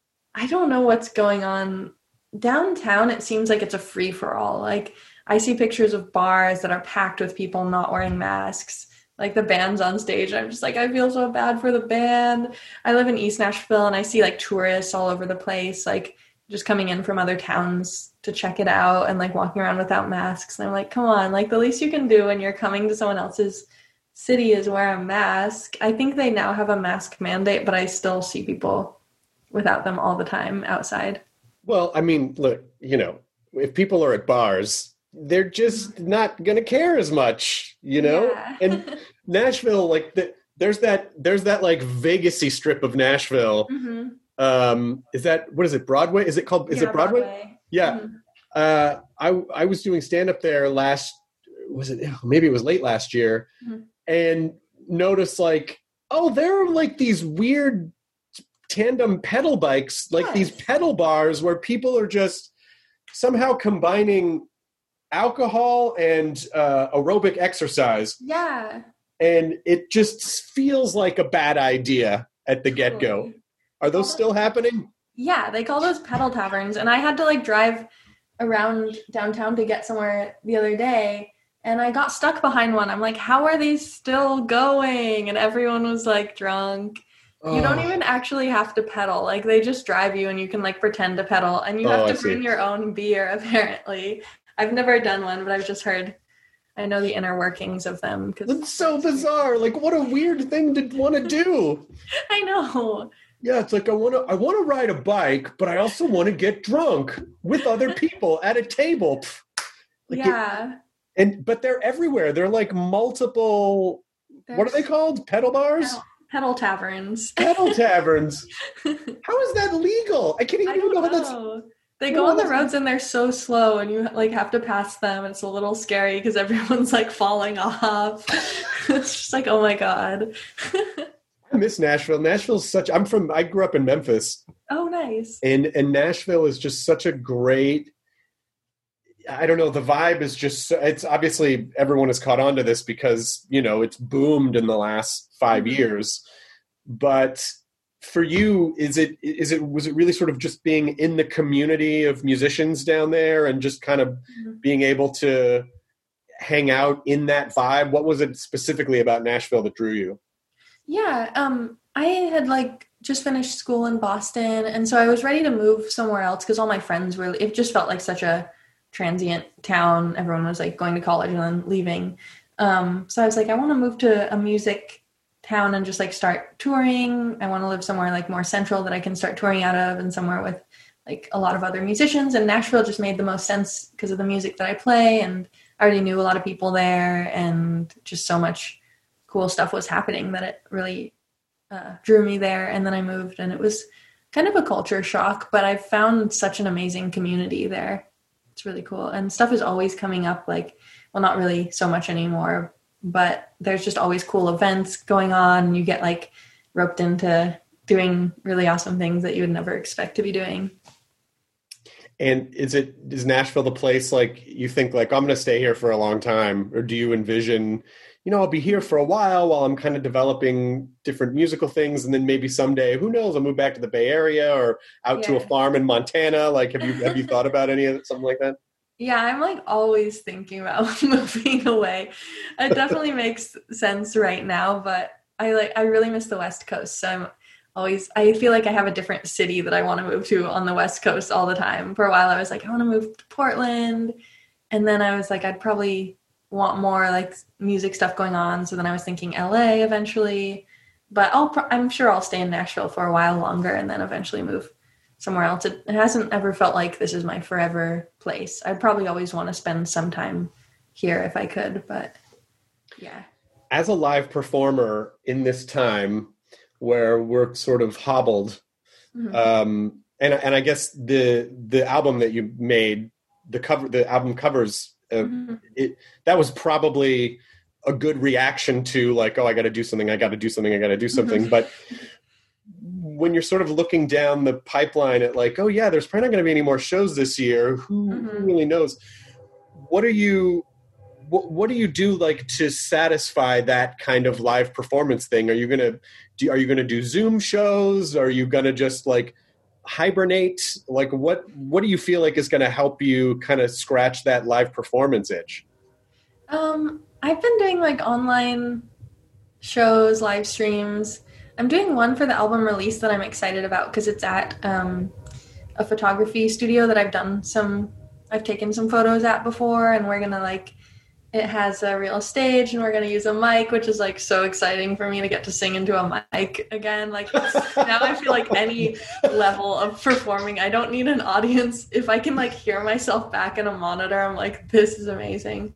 I don't know what's going on downtown. It seems like it's a free for all. Like I see pictures of bars that are packed with people not wearing masks. Like the band's on stage. I'm just like, I feel so bad for the band. I live in East Nashville and I see like tourists all over the place, like just coming in from other towns to check it out and like walking around without masks. And I'm like, come on, like the least you can do when you're coming to someone else's city is wear a mask. I think they now have a mask mandate, but I still see people without them all the time outside. Well, I mean, look, you know, if people are at bars, they're just not going to care as much, you know? Yeah. And Nashville, like, the, there's that, there's that, like, Vegas-y strip of Nashville. Mm-hmm. Um, is that, what is it, Broadway? Is it called, is Yeah, it Broadway? Broadway. Yeah. Mhm. Uh, I, I was doing stand-up there last, was it, maybe it was late last year, Mhm. and noticed, like, oh, there are, like, these weird tandem pedal bikes, like Yes. these pedal bars where people are just somehow combining alcohol and uh, aerobic exercise. Yeah. And it just feels like a bad idea at the get-go. Totally. Are those still happening? Yeah, they call those pedal taverns. And I had to like drive around downtown to get somewhere the other day, and I got stuck behind one. I'm like, how are they still going? And everyone was like drunk. You don't Oh. even actually have to pedal. Like they just drive you and you can like pretend to pedal, and you Oh, have I to see. bring your own beer apparently. I've never done one, but I've just heard, I know the inner workings of them. Cause It's so bizarre. Like, what a weird thing to want to do. I know. Yeah, it's like I want to I want to ride a bike, but I also want to get drunk with other people at a table. Pff. Like it- Yeah. and but they're everywhere. They're like multiple. What are they There's called? Pedal bars? Pedal, pedal taverns. Pedal taverns. How is that legal? I can't I even don't know how that's. know. They go on the roads and they're so slow and you like have to pass them. It's a little scary because everyone's like falling off. It's just like, oh my God. I miss Nashville. Nashville's such, I'm from, I grew up in Memphis. Oh, nice. And, and Nashville is just such a great, I don't know, the vibe is just, it's obviously everyone has caught on to this because, you know, it's boomed in the last five mm-hmm. years. But for you, is it, is it, was it really sort of just being in the community of musicians down there and just kind of mm-hmm. being able to hang out in that vibe? What was it specifically about Nashville that drew you? Yeah. Um, I had like just finished school in Boston. And so I was ready to move somewhere else because all my friends were, it just felt like such a transient town. Everyone was like going to college and then leaving. Um, so I was like, I want to move to a music town and just like start touring. I want to live somewhere like more central that I can start touring out of and somewhere with like a lot of other musicians. And Nashville just made the most sense because of the music that I play. And I already knew a lot of people there and just so much cool stuff was happening that it really uh, drew me there. And then I moved and it was kind of a culture shock, but I've found such an amazing community there. It's really cool. And stuff is always coming up, like, well, not really so much anymore, but there's just always cool events going on. You get like roped into doing really awesome things that you would never expect to be doing. And is it, is Nashville the place like you think like, I'm going to stay here for a long time? Or do you envision, you know, I'll be here for a while while I'm kind of developing different musical things. And then maybe someday, who knows, I'll move back to the Bay Area or out yeah. to a farm in Montana. Like, have you, have you thought about any of it, something like that? Yeah, I'm like always thinking about moving away. It definitely makes sense right now, but I like, I really miss the West Coast. So I'm always, I feel like I have a different city that I want to move to on the West Coast all the time. For a while, I was like, I want to move to Portland. And then I was like, I'd probably want more like music stuff going on. So then I was thinking L A eventually, but I'll, I'm sure I'll stay in Nashville for a while longer and then eventually move somewhere else. It, it hasn't ever felt like this is my forever place. I'd probably always want to spend some time here if I could, but yeah. As a live performer in this time where we're sort of hobbled, mm-hmm. um, and and I guess the the album that you made, the cover, the album covers, uh, mm-hmm. it that was probably a good reaction to like, oh, I got to do something, I got to do something, I got to do something. Mm-hmm. But when you're sort of looking down the pipeline at like, oh yeah, there's probably not going to be any more shows this year. Who, mm-hmm. who really knows? What are you? What, what do you do like to satisfy that kind of live performance thing? Are you going to do, are you going to do Zoom shows? Are you going to just like hibernate? Like what, what do you feel like is going to help you kind of scratch that live performance itch? Um, I've been doing like online shows, live streams. I'm doing one for the album release that I'm excited about because it's at um, a photography studio that I've done some, I've taken some photos at before, and we're going to like, it has a real stage and we're going to use a mic, which is like so exciting for me to get to sing into a mic again. Like now I feel like any level of performing, I don't need an audience. If I can like hear myself back in a monitor, I'm like, this is amazing.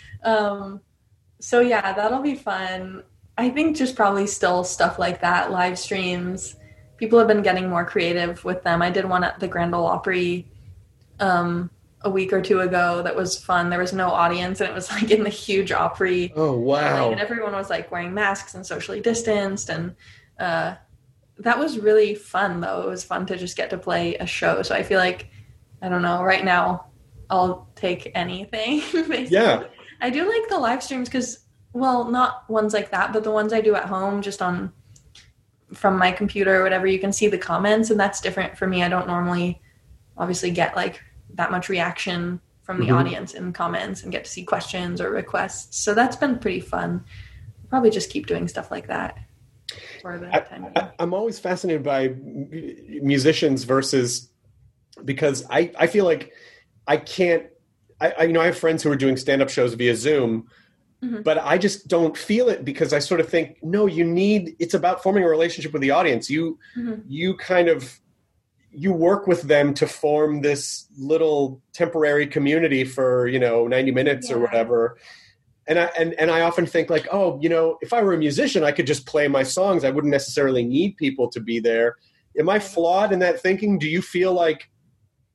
Um, so yeah, that'll be fun. I think just probably still stuff like that, live streams. People have been getting more creative with them. I did one at the Grand Ole Opry um, a week or two ago that was fun. There was no audience, and it was like in the huge Opry. Oh, wow. And everyone was like wearing masks and socially distanced. And uh, that was really fun, though. It was fun to just get to play a show. So I feel like, I don't know, right now I'll take anything, basically. Yeah. I do like the live streams because, well, not ones like that, but the ones I do at home just on from my computer or whatever, you can see the comments, and that's different for me. I don't normally obviously get like that much reaction from the mm-hmm. audience in comments and get to see questions or requests. So that's been pretty fun. I'll probably just keep doing stuff like that for the I, time. I, I'm always fascinated by musicians versus, because I, I feel like I can't, I, I you know, I have friends who are doing stand-up shows via Zoom. Mm-hmm. But I just don't feel it because I sort of think, no, you need, it's about forming a relationship with the audience. You, mm-hmm. you kind of, you work with them to form this little temporary community for, you know, ninety minutes yeah. or whatever. And I, and, and I often think like, oh, you know, if I were a musician, I could just play my songs. I wouldn't necessarily need people to be there. Am I flawed in that thinking? Do you feel like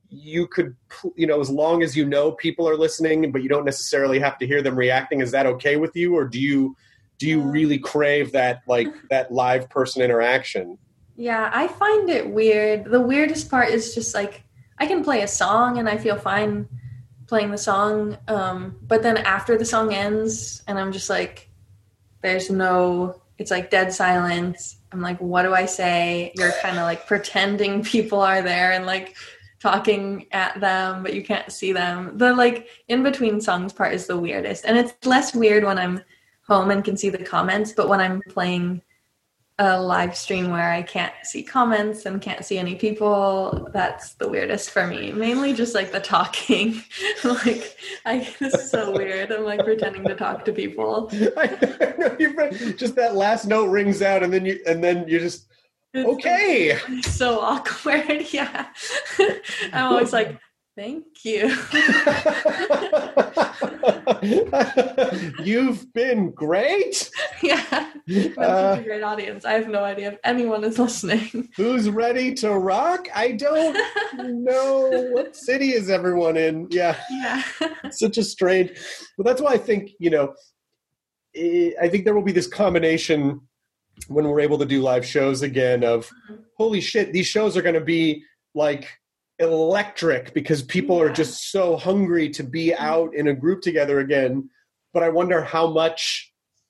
you could, you know, as long as you know people are listening, but you don't necessarily have to hear them reacting, is that okay with you? Or do you, do you really crave that, like that live person interaction? Yeah, I find it weird. The weirdest part is just like, I can play a song and I feel fine playing the song. Um, but then after the song ends and I'm just like, there's no, it's like dead silence. I'm like, what do I say? You're kind of like pretending people are there and like talking at them, but you can't see them. The like in between songs part is the weirdest. And it's less weird when I'm home and can see the comments, but when I'm playing a live stream where I can't see comments and can't see any people, that's the weirdest for me. Mainly just like the talking. Like, I this is so weird. I'm like pretending to talk to people. I know, you're, just that last note rings out, and then you and then you just it's okay. So, so awkward. Yeah. I'm always like, thank you. You've been great. Yeah. That's uh, a great audience. I have no idea if anyone is listening. Who's ready to rock? I don't know. What city is everyone in? Yeah. Yeah. Such a strange. Well, that's why I think, you know, I think there will be this combination when we're able to do live shows again of, mm-hmm. holy shit, these shows are going to be like electric because people yeah. are just so hungry to be out in a group together again. But I wonder how much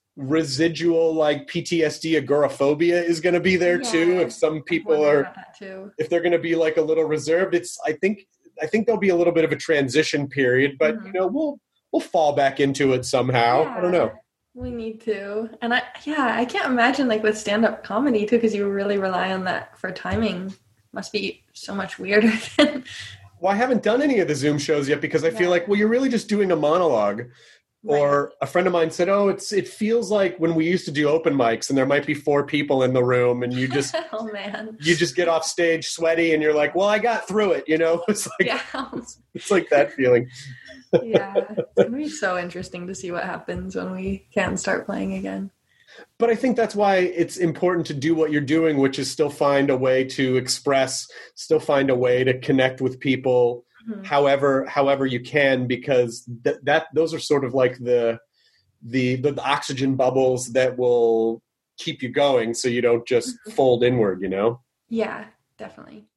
residual like P T S D, agoraphobia is going to be there yeah. too. If some people are, if they're going to be like a little reserved, it's, I think, I think there'll be a little bit of a transition period, but mm-hmm. you know, we'll, we'll fall back into it somehow. Yeah, I don't know. We need to. And I, yeah, I can't imagine like with stand-up comedy too, because you really rely on that for timing. Must be so much weirder than. Well, I haven't done any of the Zoom shows yet because I yeah. feel like, well, you're really just doing a monologue. Right. Or a friend of mine said, oh, it's it feels like when we used to do open mics and there might be four people in the room and you just oh man, you just get off stage sweaty and you're like, well, I got through it, you know? It's like yeah. it's like that feeling. Yeah, it's gonna be so interesting to see what happens when we can start playing again. But I think that's why it's important to do what you're doing, which is still find a way to express, still find a way to connect with people, mm-hmm. however however you can, because th- that those are sort of like the, the the oxygen bubbles that will keep you going, so you don't just mm-hmm. fold inward, you know? Yeah, definitely.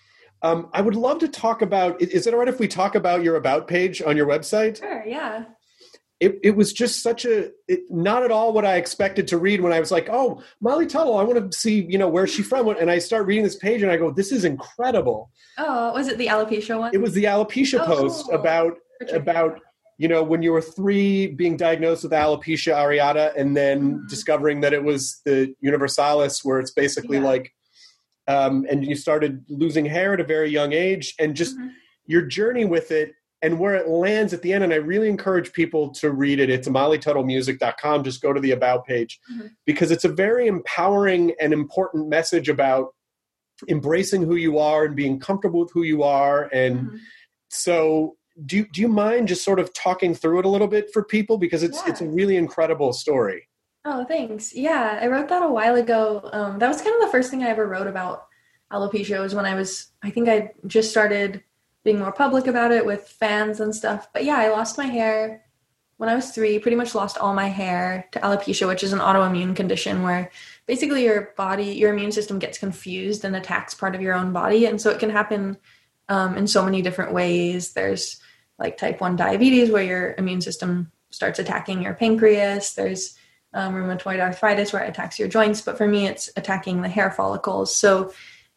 Um, I would love to talk about. Is it all right if we talk about your About page on your website? Sure. Yeah. It it was just such a, it, not at all what I expected to read when I was like, oh, Molly Tuttle, I want to see, you know, where's she from? And I start reading this page and I go, this is incredible. Oh, was it the alopecia one? It was the alopecia oh, post cool. about, about, you know, when you were three being diagnosed with alopecia areata and then mm-hmm. discovering that it was the universalis, where it's basically yeah. like, um, and you started losing hair at a very young age, and just mm-hmm. your journey with it. And where it lands at the end, and I really encourage people to read it. It's molly tuttle music dot com. Just go to the About page mm-hmm. because it's a very empowering and important message about embracing who you are and being comfortable with who you are. And mm-hmm. so do you, do you mind just sort of talking through it a little bit for people? Because it's yeah. it's a really incredible story. Oh, thanks. Yeah, I wrote that a while ago. Um, that was kind of the first thing I ever wrote about alopecia, was when I was, I think I just started being more public about it with fans and stuff. But yeah, I lost my hair when I was three, pretty much lost all my hair to alopecia, which is an autoimmune condition where basically your body, your immune system gets confused and attacks part of your own body. And so it can happen um, in so many different ways. There's like type one diabetes where your immune system starts attacking your pancreas. There's um, rheumatoid arthritis where it attacks your joints. But for me, it's attacking the hair follicles. So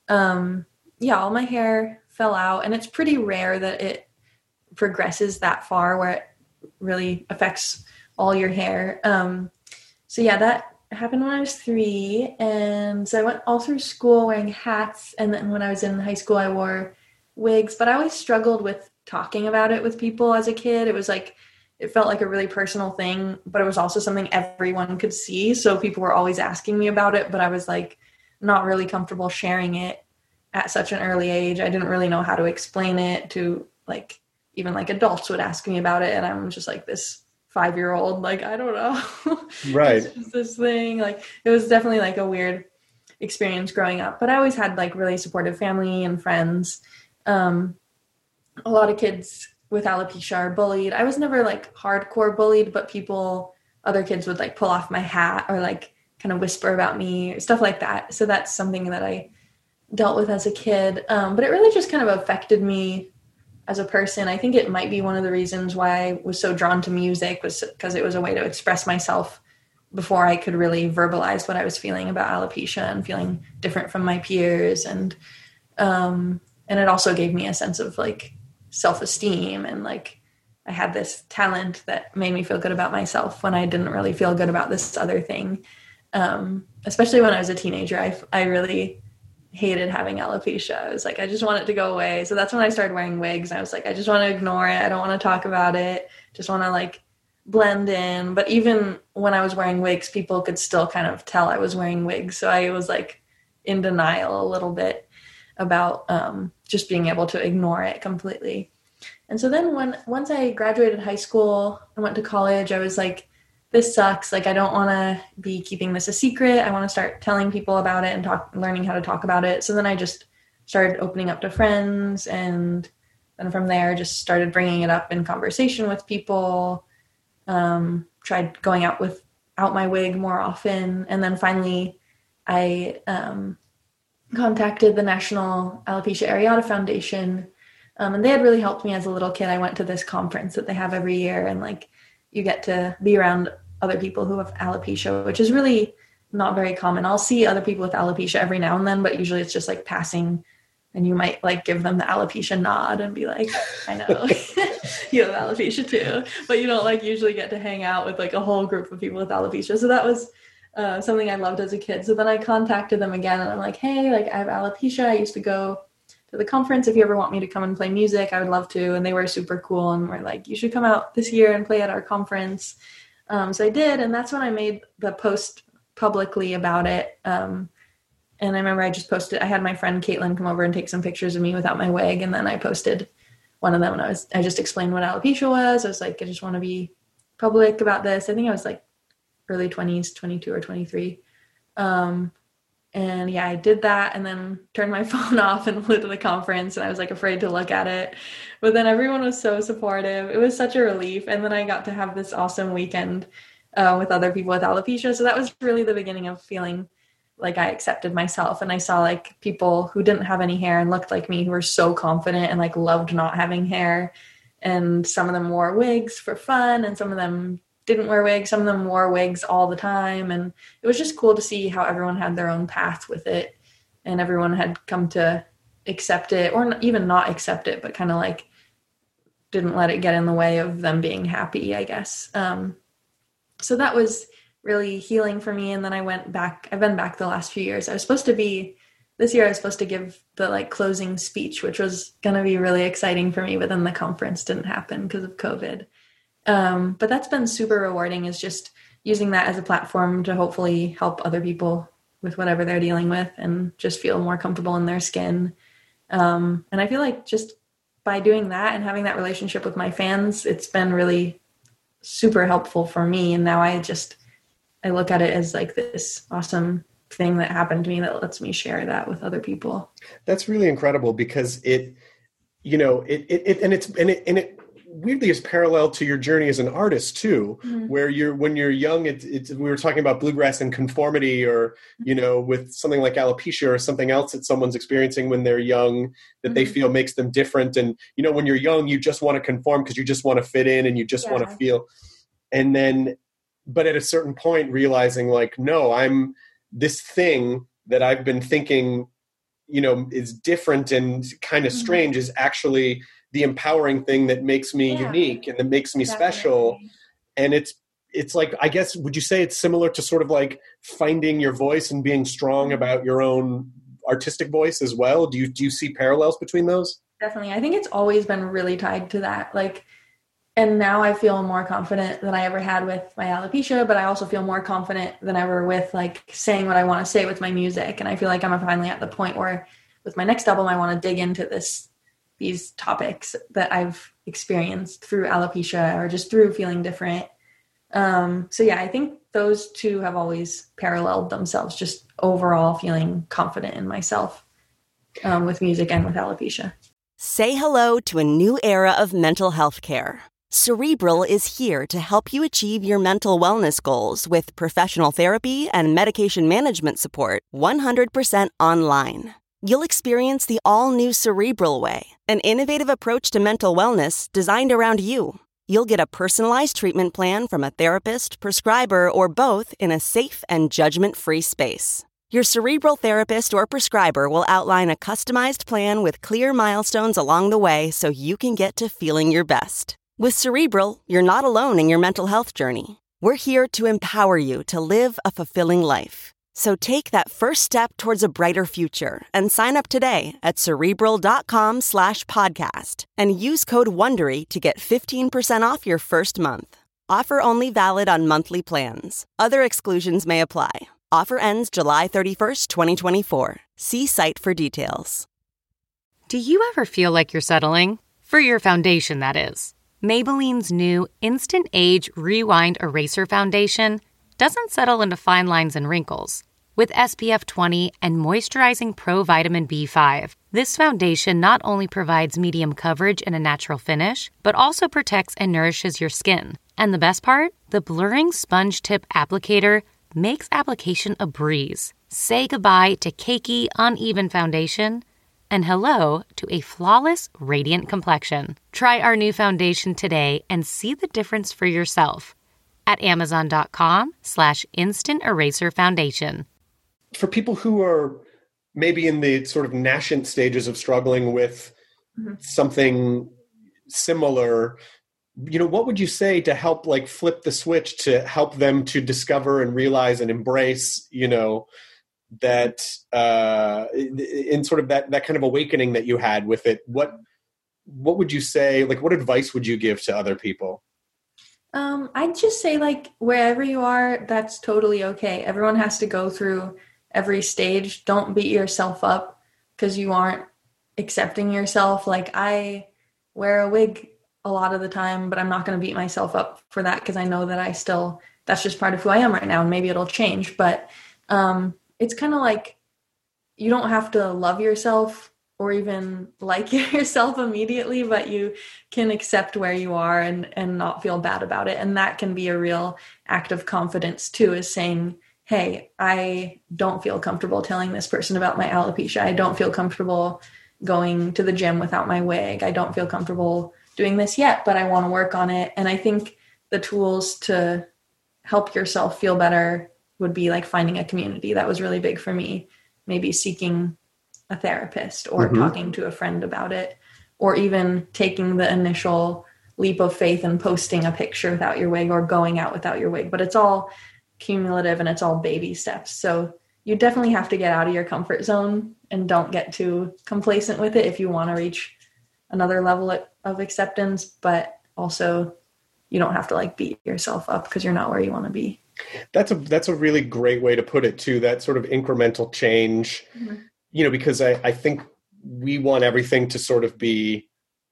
um, yeah, all my hair fell out, and it's pretty rare that it progresses that far where it really affects all your hair. Um, so yeah, that happened when I was three. And so I went all through school wearing hats. And then when I was in high school, I wore wigs, but I always struggled with talking about it with people as a kid. It was like, it felt like a really personal thing, but it was also something everyone could see. So people were always asking me about it, but I was like, not really comfortable sharing it at such an early age. I didn't really know how to explain it to, like, even like adults would ask me about it. And I'm just like this five-year-old, like, I don't know. Right. It's just this thing. Like, it was definitely like a weird experience growing up, but I always had like really supportive family and friends. Um, a lot of kids with alopecia are bullied. I was never like hardcore bullied, but people, other kids would like pull off my hat or like kind of whisper about me, stuff like that. So that's something that I dealt with as a kid. Um, but it really just kind of affected me as a person. I think it might be one of the reasons why I was so drawn to music, was because it was a way to express myself before I could really verbalize what I was feeling about alopecia and feeling different from my peers. And, um, and it also gave me a sense of like self-esteem, and like I had this talent that made me feel good about myself when I didn't really feel good about this other thing. Um, especially when I was a teenager, I, I really hated having alopecia. I was like, I just want it to go away. So that's when I started wearing wigs. I was like, I just want to ignore it. I don't want to talk about it. Just want to like blend in. But even when I was wearing wigs, people could still kind of tell I was wearing wigs. So I was like in denial a little bit about um, just being able to ignore it completely. And so then when once I graduated high school and went to college, I was like, this sucks. Like, I don't want to be keeping this a secret. I want to start telling people about it and talk, learning how to talk about it. So then I just started opening up to friends, and then from there just started bringing it up in conversation with people. Um, tried going out with out my wig more often. And then finally I um, contacted the National Alopecia Areata Foundation. Um, and they had really helped me as a little kid. I went to this conference that they have every year, and like you get to be around other people who have alopecia, which is really not very common. I'll see other people with alopecia every now and then, but usually it's just like passing, and you might like give them the alopecia nod and be like, I know you have alopecia too, but you don't like usually get to hang out with like a whole group of people with alopecia. So that was uh, something I loved as a kid. So then I contacted them again, and I'm like, hey, like I have alopecia. I used to go to the conference. If you ever want me to come and play music, I would love to. And they were super cool and were like, you should come out this year and play at our conference. Um, so I did. And that's when I made the post publicly about it. Um, and I remember I just posted, I had my friend Caitlin come over and take some pictures of me without my wig. And then I posted one of them, and I was, I just explained what alopecia was. I was like, I just want to be public about this. I think I was like early twenties, twenty-two or twenty-three. Um, And yeah, I did that, and then turned my phone off and flew to the conference, and I was like afraid to look at it. But then everyone was so supportive. It was such a relief. And then I got to have this awesome weekend uh, with other people with alopecia. So that was really the beginning of feeling like I accepted myself. And I saw like people who didn't have any hair and looked like me, who were so confident and like loved not having hair. And some of them wore wigs for fun, and some of them didn't wear wigs. Some of them wore wigs all the time. And it was just cool to see how everyone had their own path with it, and everyone had come to accept it, or even not accept it, but kind of like didn't let it get in the way of them being happy, I guess. Um, so that was really healing for me. And then I went back, I've been back the last few years. I was supposed to be, this year I was supposed to give the like closing speech, which was going to be really exciting for me, but then the conference didn't happen because of COVID. Um, but that's been super rewarding, is just using that as a platform to hopefully help other people with whatever they're dealing with and just feel more comfortable in their skin. Um, and I feel like just by doing that and having that relationship with my fans, it's been really super helpful for me. And now I just, I look at it as like this awesome thing that happened to me that lets me share that with other people. That's really incredible, because it, you know, it, it, it and it's, and it, and it, weirdly is parallel to your journey as an artist too, mm-hmm. where you're, when you're young, it's, it's, we were talking about bluegrass and conformity, or, you know, with something like alopecia or something else that someone's experiencing when they're young that mm-hmm. they feel makes them different. And, you know, when you're young, you just want to conform because you just want to fit in and you just yeah. want to feel. And then, but at a certain point realizing like, no, I'm this thing that I've been thinking, you know, is different and kind of mm-hmm. strange, is actually the empowering thing that makes me yeah. unique and that makes me Definitely. special. And it's, it's like, I guess, would you say it's similar to sort of like finding your voice and being strong about your own artistic voice as well? Do you, do you see parallels between those? Definitely. I think it's always been really tied to that. Like, and now I feel more confident than I ever had with my alopecia, but I also feel more confident than ever with like saying what I want to say with my music. And I feel like I'm finally at the point where with my next album, I want to dig into this these topics that I've experienced through alopecia or just through feeling different. Um, so yeah, I think those two have always paralleled themselves, just overall feeling confident in myself um, with music and with alopecia. Say hello to a new era of mental health care. Cerebral is here to help you achieve your mental wellness goals with professional therapy and medication management support one hundred percent online. You'll experience the all-new Cerebral Way, an innovative approach to mental wellness designed around you. You'll get a personalized treatment plan from a therapist, prescriber, or both in a safe and judgment-free space. Your Cerebral therapist or prescriber will outline a customized plan with clear milestones along the way so you can get to feeling your best. With Cerebral, you're not alone in your mental health journey. We're here to empower you to live a fulfilling life. So take that first step towards a brighter future and sign up today at Cerebral.com slash podcast and use code WONDERY to get fifteen percent off your first month. Offer only valid on monthly plans. Other exclusions may apply. Offer ends July thirty-first, twenty twenty-four. See site for details. Do you ever feel like you're settling? For your foundation, that is. Maybelline's new Instant Age Rewind Eraser Foundation doesn't settle into fine lines and wrinkles. With S P F twenty and moisturizing Pro Vitamin B five, this foundation not only provides medium coverage and a natural finish, but also protects and nourishes your skin. And the best part? The blurring sponge tip applicator makes application a breeze. Say goodbye to cakey, uneven foundation and hello to a flawless, radiant complexion. Try our new foundation today and see the difference for yourself at amazon.com slash instant eraser foundation. For people who are maybe in the sort of nascent stages of struggling with mm-hmm. something similar, you know, what would you say to help like flip the switch to help them to discover and realize and embrace, you know, that uh, in sort of that, that kind of awakening that you had with it? What, what would you say, like, what advice would you give to other people? Um, I'd just say, like, wherever you are, that's totally okay. Everyone has to go through every stage. Don't beat yourself up because you aren't accepting yourself. Like, I wear a wig a lot of the time, but I'm not going to beat myself up for that because I know that I still, that's just part of who I am right now, and maybe it'll change. But um, it's kind of like you don't have to love yourself or even like yourself immediately, but you can accept where you are and, and not feel bad about it. And that can be a real act of confidence too, is saying, hey, I don't feel comfortable telling this person about my alopecia. I don't feel comfortable going to the gym without my wig. I don't feel comfortable doing this yet, but I want to work on it. And I think the tools to help yourself feel better would be like finding a community. That was really big for me. Maybe seeking a therapist or mm-hmm. talking to a friend about it, or even taking the initial leap of faith and posting a picture without your wig or going out without your wig. But it's all cumulative and it's all baby steps. So you definitely have to get out of your comfort zone and don't get too complacent with it if you want to reach another level of acceptance, but also you don't have to like beat yourself up because you're not where you want to be. That's a, that's a really great way to put it too, that sort of incremental change. Mm-hmm. You know, because I, I think we want everything to sort of be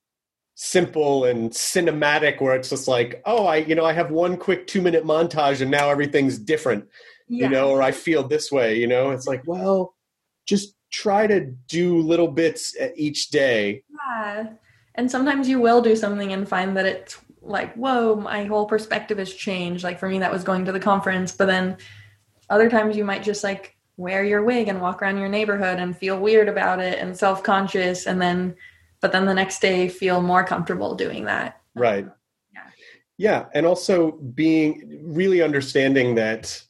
simple and cinematic, where it's just like, oh, I, you know, I have one quick two minute montage and now everything's different, yeah. you know, or I feel this way, you know, it's like, well, just try to do little bits each day. Yeah. And sometimes you will do something and find that it's like, whoa, my whole perspective has changed. Like for me, that was going to the conference, but then other times you might just like wear your wig and walk around your neighborhood and feel weird about it and self-conscious. And then, but then the next day feel more comfortable doing that. Right. Um, yeah. Yeah. And also being really understanding that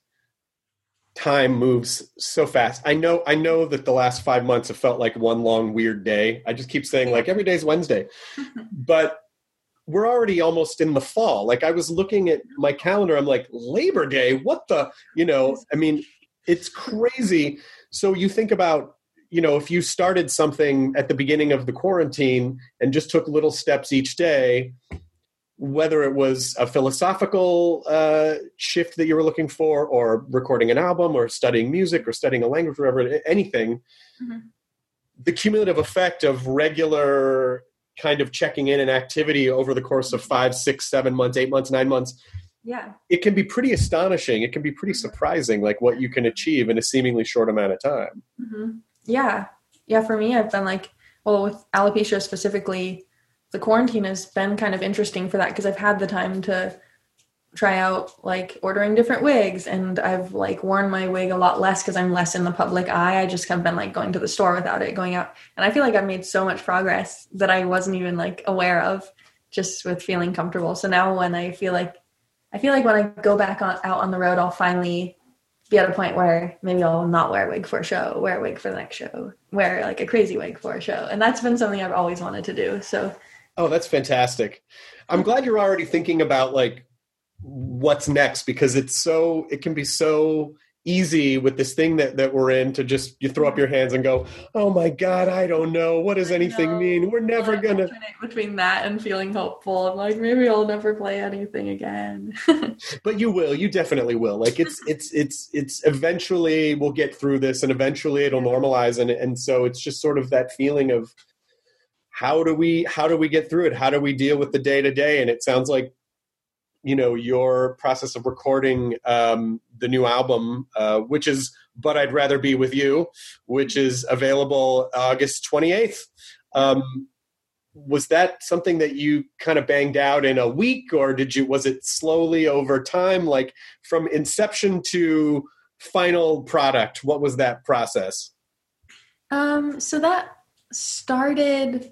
time moves so fast. I know, I know that the last five months have felt like one long weird day. I just keep saying like every day's Wednesday, but we're already almost in the fall. Like I was looking at my calendar. I'm like, Labor Day, what the, you know, I mean, it's crazy. So you think about, you know, if you started something at the beginning of the quarantine and just took little steps each day, whether it was a philosophical uh, shift that you were looking for, or recording an album, or studying music, or studying a language, or whatever, anything, mm-hmm. the cumulative effect of regular kind of checking in and activity over the course of five, six, seven months, eight months, nine months, yeah, it can be pretty astonishing. It can be pretty surprising, like what you can achieve in a seemingly short amount of time. Mm-hmm. Yeah. Yeah. For me, I've been like, well, with alopecia specifically, the quarantine has been kind of interesting for that because I've had the time to try out like ordering different wigs, and I've like worn my wig a lot less because I'm less in the public eye. I just have been like going to the store without it, going out. And I feel like I've made so much progress that I wasn't even like aware of just with feeling comfortable. So now when I feel like, I feel like when I go back on, out on the road, I'll finally be at a point where maybe I'll not wear a wig for a show, wear a wig for the next show, wear like a crazy wig for a show. And that's been something I've always wanted to do. So. Oh, that's fantastic. I'm glad you're already thinking about like what's next, because it's so, it can be so easy with this thing that, that we're in to just, you throw up your hands and go, oh my God, I don't know. What does anything mean? We're never going to. Between that and feeling hopeful, I'm like, maybe I'll never play anything again. But you will, you definitely will. Like it's, it's, it's, it's eventually we'll get through this and eventually it'll normalize. And, and so it's just sort of that feeling of how do we, how do we get through it? How do we deal with the day to day? And it sounds like, you know, your process of recording um, the new album, uh, which is But I'd Rather Be With You, which is available August twenty-eighth. Um, was that something that you kind of banged out in a week, or did you, was it slowly over time, like from inception to final product? What was that process? Um, so that started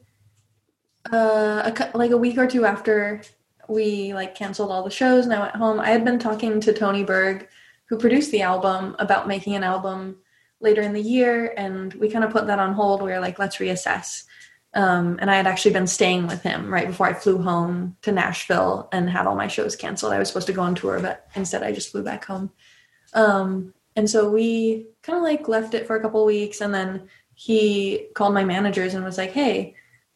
uh, a, like a week or two after we like canceled all the shows and I went home. I had been talking to Tony Berg, who produced the album, about making an album later in the year. And we kind of put that on hold. We were like, let's reassess. Um, and I had actually been staying with him right before I flew home to Nashville and had all my shows canceled. I was supposed to go on tour, but instead I just flew back home. Um, and so we kind of like left it for a couple of weeks. And then he called my managers and was like, hey,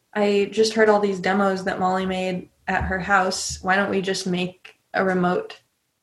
I just heard all these demos that Molly made at her house. Why don't we just make a remote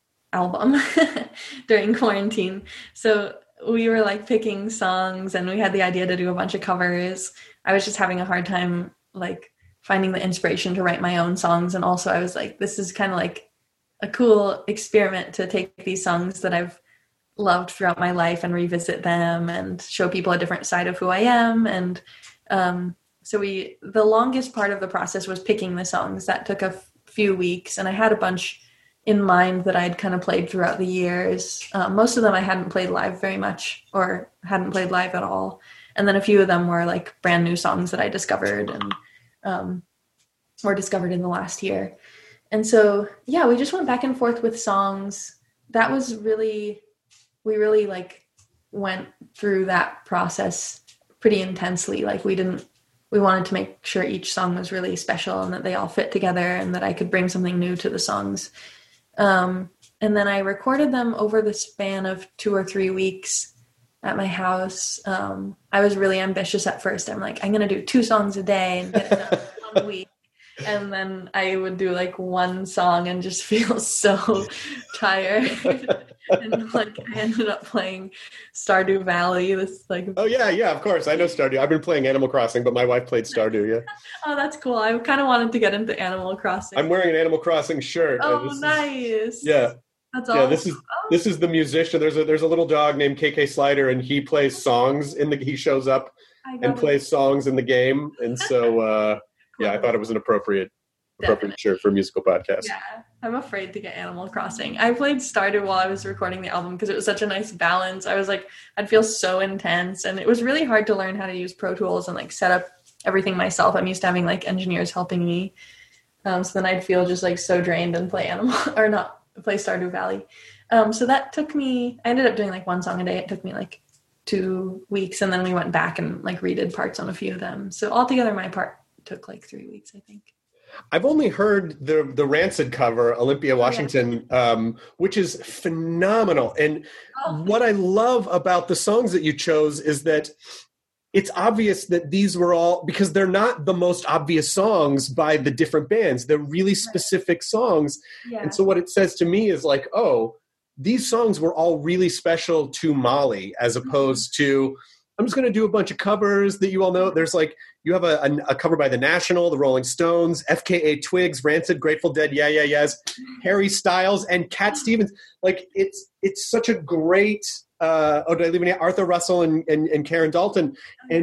album during quarantine? So we were like picking songs and we had the idea to do a bunch of covers. I was just having a hard time like finding the inspiration to write my own songs. And also I was like, this is kind of like a cool experiment to take these songs that I've loved throughout my life and revisit them and show people a different side of who I am. And um So we, the longest part of the process was picking the songs. That took a f- few weeks, and I had a bunch in mind that I'd kind of played throughout the years. Uh, most of them I hadn't played live very much, or hadn't played live at all. And then a few of them were like brand new songs that I discovered and um, were discovered in the last year. And so, yeah, we just went back and forth with songs. That was really, we really like went through that process pretty intensely. Like we didn't, we wanted to make sure each song was really special and that they all fit together and that I could bring something new to the songs. Um, and then I recorded them over the span of two or three weeks at my house. Um, I was really ambitious at first. I'm like, I'm going to do two songs a day and get it done in one week. And then I would do like one song and just feel so tired. And like I ended up playing Stardew Valley. This like oh yeah, yeah, of course. I know Stardew. I've been playing Animal Crossing, but my wife played Stardew, yeah. Oh, that's cool. I kind of wanted to get into Animal Crossing. I'm wearing an Animal Crossing shirt. Oh, nice. Is, yeah. That's yeah, awesome. this is this is the musician. There's a there's a little dog named K K Slider, and he plays songs in the he shows up and plays songs in the game. And so uh yeah, I thought it was an appropriate appropriate Definitely. shirt for a musical podcast. Yeah, I'm afraid to get Animal Crossing. I played Stardew while I was recording the album because it was such a nice balance. I was like, I'd feel so intense, and it was really hard to learn how to use Pro Tools and like set up everything myself. I'm used to having like engineers helping me, um, so then I'd feel just like so drained and play Animal or not play Stardew Valley. Um, so that took me. I ended up doing like one song a day. It took me like two weeks, and then we went back and like redid parts on a few of them. So altogether, my part took like three weeks, I think. I've only heard the the Rancid cover, Olympia, Washington, oh, yeah. um, which is phenomenal. And oh. what I love about the songs that you chose is that it's obvious that these were all, because they're not the most obvious songs by the different bands. They're really specific songs. Yeah. And so what it says to me is like, oh, these songs were all really special to Molly, as opposed mm-hmm. to, I'm just going to do a bunch of covers that you all know. There's like, you have a, a, a cover by The National, The Rolling Stones, F K A Twigs, Rancid, Grateful Dead, Yeah, Yeah, Yeahs, Harry Styles, and Cat Stevens. Like, it's it's such a great, uh, oh, did I leave any? Arthur Russell and, and, and Karen Dalton. And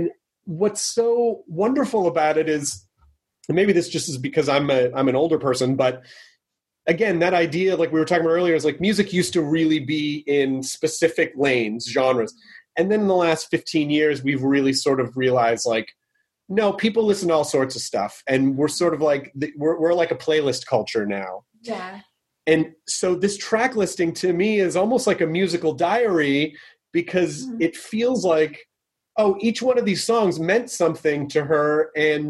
what's so wonderful about it is, and maybe this just is because I'm a I'm an older person, but again, that idea, like we were talking about earlier, is like music used to really be in specific lanes, genres. And then in the last fifteen years, we've really sort of realized like, no, people listen to all sorts of stuff. And we're sort of like, we're, we're like a playlist culture now. Yeah. And so this track listing to me is almost like a musical diary, because mm-hmm. it feels like, oh, each one of these songs meant something to her. And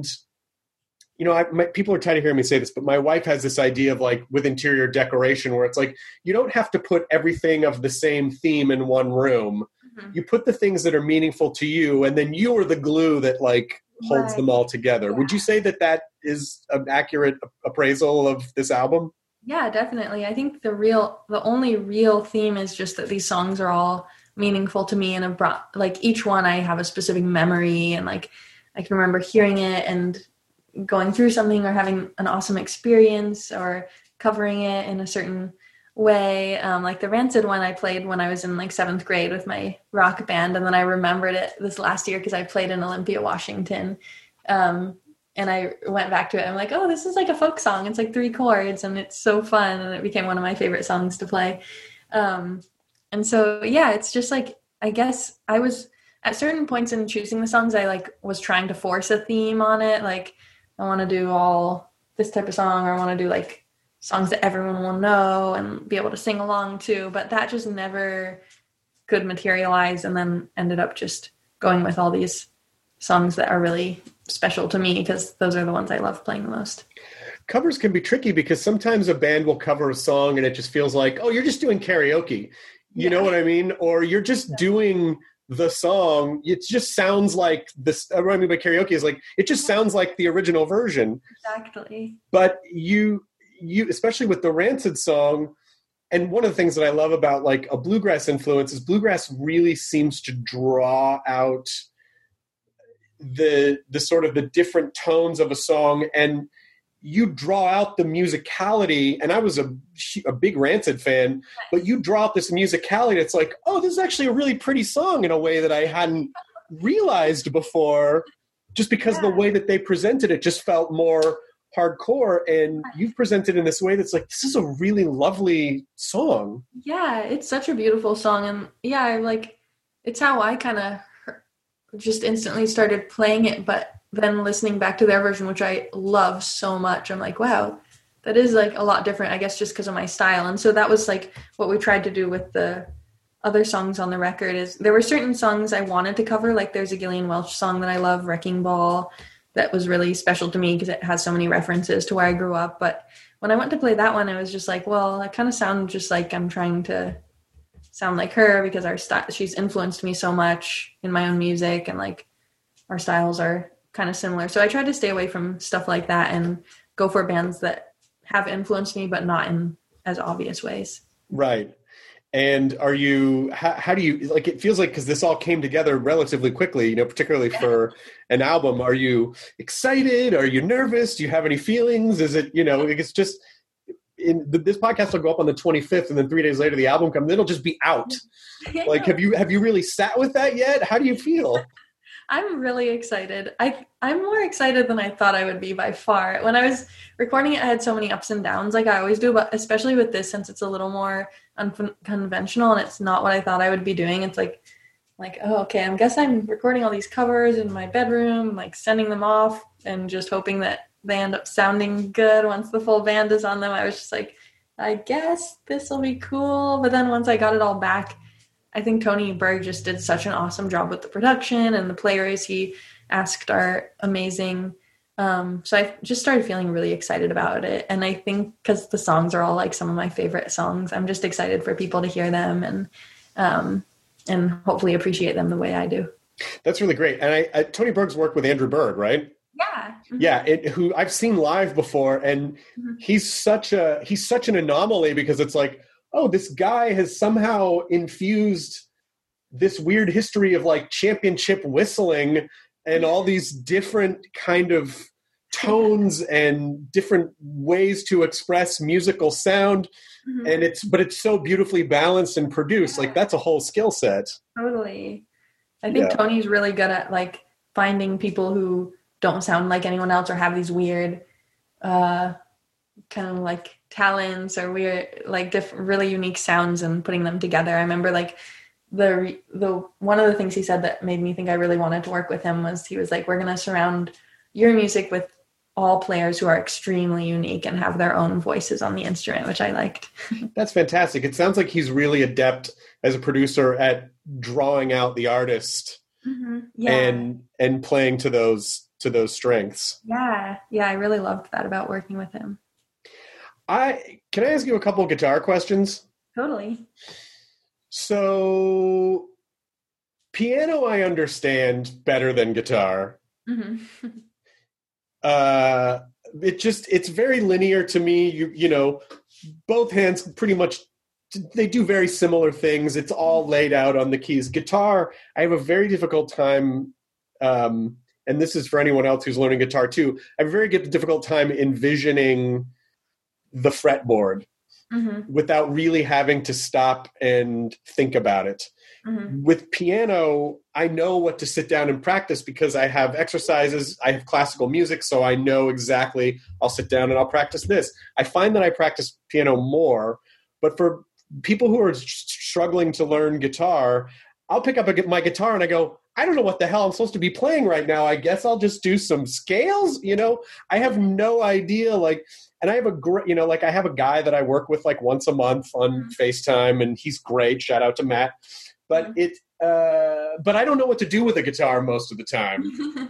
you know, I, my, people are tired of hearing me say this, but my wife has this idea of like with interior decoration where it's like, you don't have to put everything of the same theme in one room. Mm-hmm. You put the things that are meaningful to you, and then you are the glue that like holds right. them all together. Yeah. Would you say that that is an accurate appraisal of this album? Yeah, definitely. I think the real, the only real theme is just that these songs are all meaningful to me, and have brought, like each one I have a specific memory, and like I can remember hearing it and going through something or having an awesome experience or covering it in a certain way. Um, like the Rancid one I played when I was in like seventh grade with my rock band. And then I remembered it this last year because I played in Olympia, Washington. Um, and I went back to it. I'm like, oh, this is like a folk song. It's like three chords and it's so fun. And it became one of my favorite songs to play. Um, and so, yeah, it's just like, I guess I was at certain points in choosing the songs, I like was trying to force a theme on it. Like, I want to do all this type of song, or I want to do like songs that everyone will know and be able to sing along to, but that just never could materialize, and then ended up just going with all these songs that are really special to me because those are the ones I love playing the most. Covers can be tricky because sometimes a band will cover a song and it just feels like, oh, you're just doing karaoke. You yeah. know what I mean? Or you're just doing the song. It just sounds like this. What I mean by karaoke is like, it just sounds like the original version. Exactly. But you, you, especially with the Rancid song, and one of the things that I love about like a bluegrass influence is bluegrass really seems to draw out the, the sort of the different tones of a song, and you draw out the musicality. And I was a, a big Rancid fan, but you draw out this musicality. It's like, oh, this is actually a really pretty song in a way that I hadn't realized before, just because yeah. the way that they presented it just felt more hardcore. And you've presented in this way that's like, this is a really lovely song. Yeah, it's such a beautiful song. And yeah, I like, it's how I kind of just instantly started playing it, but then listening back to their version, which I love so much, I'm like, wow, that is like a lot different, I guess, just because of my style. And so that was like what we tried to do with the other songs on the record. Is there were certain songs I wanted to cover, like there's a Gillian Welch song that I love, Wrecking Ball, that was really special to me because it has so many references to where I grew up. But when I went to play that one, I was just like, well, I kind of sound just like I'm trying to sound like her because our style, she's influenced me so much in my own music, and like our styles are kind of similar. So I tried to stay away from stuff like that and go for bands that have influenced me, but not in as obvious ways. Right. And are you, how, how do you, like, it feels like, because this all came together relatively quickly, you know, particularly for an album. Are you excited? Are you nervous? Do you have any feelings? Is it, you know, it's just, in the, this podcast will go up on the twenty-fifth, and then three days later the album comes, it'll just be out. Like, have you, have you really sat with that yet? How do you feel? I'm really excited. I, I'm more excited than I thought I would be by far. When I was recording it, I had so many ups and downs like I always do, but especially with this, since it's a little more unconventional and it's not what I thought I would be doing. It's like, like, oh, okay, I guess I'm recording all these covers in my bedroom, like sending them off and just hoping that they end up sounding good once the full band is on them. I was just like, I guess this will be cool. But then once I got it all back, I think Tony Berg just did such an awesome job with the production, and the players he asked are amazing. Um, so I just started feeling really excited about it. And I think because the songs are all like some of my favorite songs, I'm just excited for people to hear them and um, and hopefully appreciate them the way I do. That's really great. And I, I Tony Berg's worked with Andrew Bird, right? Yeah. Mm-hmm. Yeah. It, who I've seen live before, and mm-hmm. he's such a, he's such an anomaly, because it's like, oh, this guy has somehow infused this weird history of like championship whistling and all these different kind of tones and different ways to express musical sound. Mm-hmm. And it's, but it's so beautifully balanced and produced. Yeah. Like, that's a whole skill set. Totally. I think yeah. Tony's really good at like finding people who don't sound like anyone else or have these weird uh, kind of like talents or weird, like different, really unique sounds and putting them together. I remember like the, the, one of the things he said that made me think I really wanted to work with him was he was like, we're going to surround your music with all players who are extremely unique and have their own voices on the instrument, which I liked. That's fantastic. It sounds like he's really adept as a producer at drawing out the artist mm-hmm. yeah. and and playing to those to those strengths. Yeah, yeah, I really loved that about working with him. I can I ask you a couple of guitar questions? Totally. So, piano I understand better than guitar. Mm-hmm. uh, it just it's very linear to me. You you know, both hands pretty much. They do very similar things. It's all laid out on the keys. Guitar, I have a very difficult time, um, and this is for anyone else who's learning guitar too, I have a very difficult time envisioning the fretboard mm-hmm. without really having to stop and think about it. Mm-hmm. With piano, I know what to sit down and practice because I have exercises, I have classical music, so I know exactly, I'll sit down and I'll practice this. I find that I practice piano more, but for people who are struggling to learn guitar, I'll pick up a, my guitar and I go, I don't know what the hell I'm supposed to be playing right now. I guess I'll just do some scales. You know, I have no idea. Like, and I have a great, you know, like I have a guy that I work with like once a month on FaceTime and he's great. Shout out to Matt. But it, uh, but I don't know what to do with a guitar most of the time.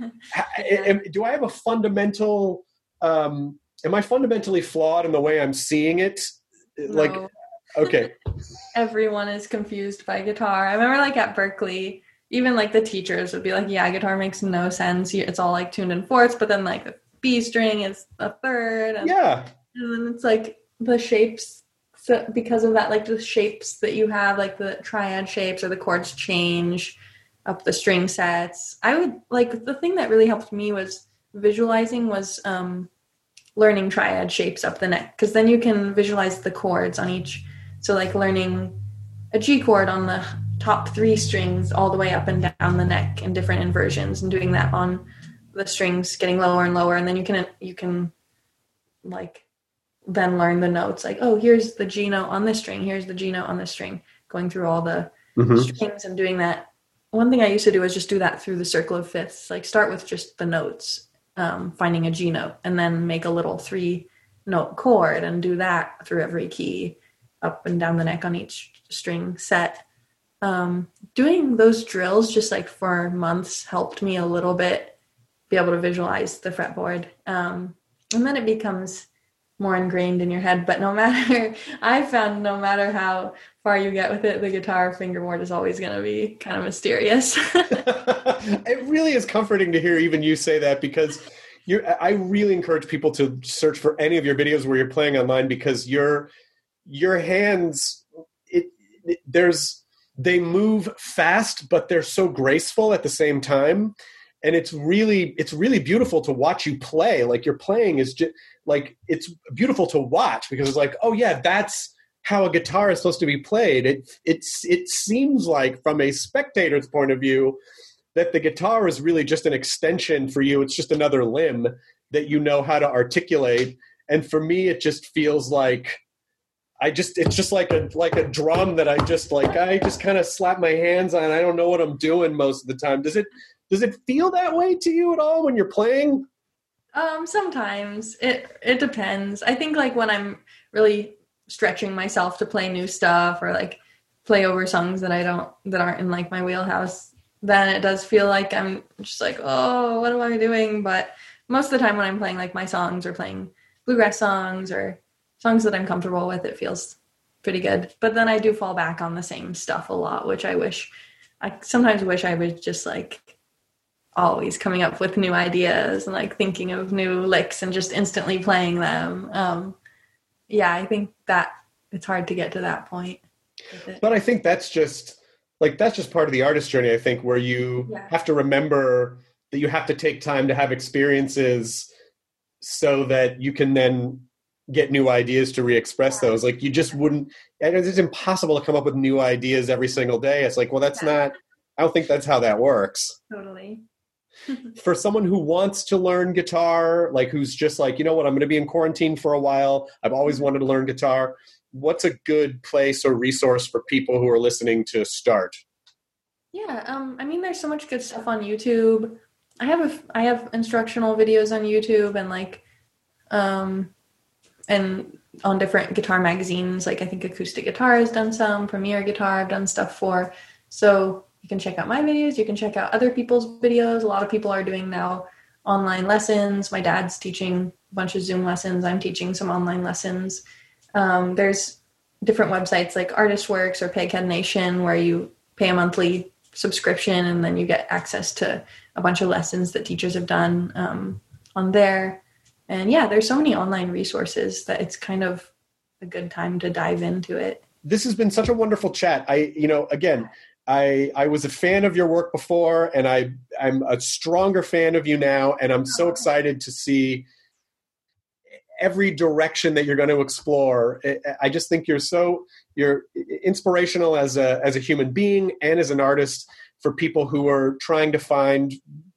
I, do I have a fundamental, um, am I fundamentally flawed in the way I'm seeing it? No. Like, okay. Everyone is confused by guitar. I remember like at Berkeley, even like the teachers would be like, yeah, guitar makes no sense. It's all like tuned in fourths, but then like the B string is a third. And, yeah. And then it's like the shapes. So because of that, like the shapes that you have, like the triad shapes or the chords change up the string sets. I would like the thing that really helped me was visualizing was um, learning triad shapes up the neck. Cause then you can visualize the chords on each. So like learning a G chord on the top three strings all the way up and down the neck in different inversions and doing that on the strings getting lower and lower. And then you can, you can like then learn the notes like, oh, here's the G note on this string. Here's the G note on this string, going through all the mm-hmm. strings and doing that. One thing I used to do was just do that through the circle of fifths, like start with just the notes, um, finding a G note and then make a little three note chord and do that through every key up and down the neck on each string set. Um, doing those drills just like for months helped me a little bit be able to visualize the fretboard. Um, and then it becomes more ingrained in your head. But no matter, I found no matter how far you get with it, the guitar fingerboard is always going to be kind of mysterious. It really is comforting to hear even you say that, because you're, I really encourage people to search for any of your videos where you're playing online, because your your hands, it, it there's they move fast, but they're so graceful at the same time. And it's really, it's really beautiful to watch you play. Like your playing is just like, it's beautiful to watch because it's like, oh yeah, that's how a guitar is supposed to be played. It, it's, it seems like from a spectator's point of view that the guitar is really just an extension for you. It's just another limb that you know how to articulate. And for me, it just feels like, I just, it's just like a, like a drum that I just like, I just kind of slap my hands on. I don't know what I'm doing most of the time. Does it, does it feel that way to you at all when you're playing? Um, sometimes it, it depends. I think like when I'm really stretching myself to play new stuff or like play over songs that I don't, that aren't in like my wheelhouse, then it does feel like I'm just like, oh, what am I doing? But most of the time when I'm playing like my songs or playing bluegrass songs or songs that I'm comfortable with, it feels pretty good. But then I do fall back on the same stuff a lot, which I wish, I sometimes wish I was just like always coming up with new ideas and like thinking of new licks and just instantly playing them. Um, yeah, I think that it's hard to get to that point. But I think that's just like, that's just part of the artist journey, I think, where you yeah. have to remember that you have to take time to have experiences so that you can then get new ideas to re-express those. Like you just wouldn't, and it's impossible to come up with new ideas every single day. It's like, well, that's yeah. not, I don't think that's how that works. Totally. For someone who wants to learn guitar, like who's just like, you know what, I'm going to be in quarantine for a while. I've always wanted to learn guitar. What's a good place or resource for people who are listening to start? Yeah, um, I mean, there's so much good stuff on YouTube. I have a, I have instructional videos on YouTube and like, um, and on different guitar magazines. Like I think Acoustic Guitar has done some, Premier Guitar I've done stuff for. So you can check out my videos. You can check out other people's videos. A lot of people are doing now online lessons. My dad's teaching a bunch of Zoom lessons. I'm teaching some online lessons. Um, there's different websites like ArtistWorks or Peghead Nation where you pay a monthly subscription and then you get access to a bunch of lessons that teachers have done um, on there. And yeah, there's so many online resources that it's kind of a good time to dive into it. This has been such a wonderful chat. I, you know, again, I I was a fan of your work before, and I I'm a stronger fan of you now, and I'm so excited to see every direction that you're going to explore. I just think you're so you're inspirational as a as a human being and as an artist for people who are trying to find,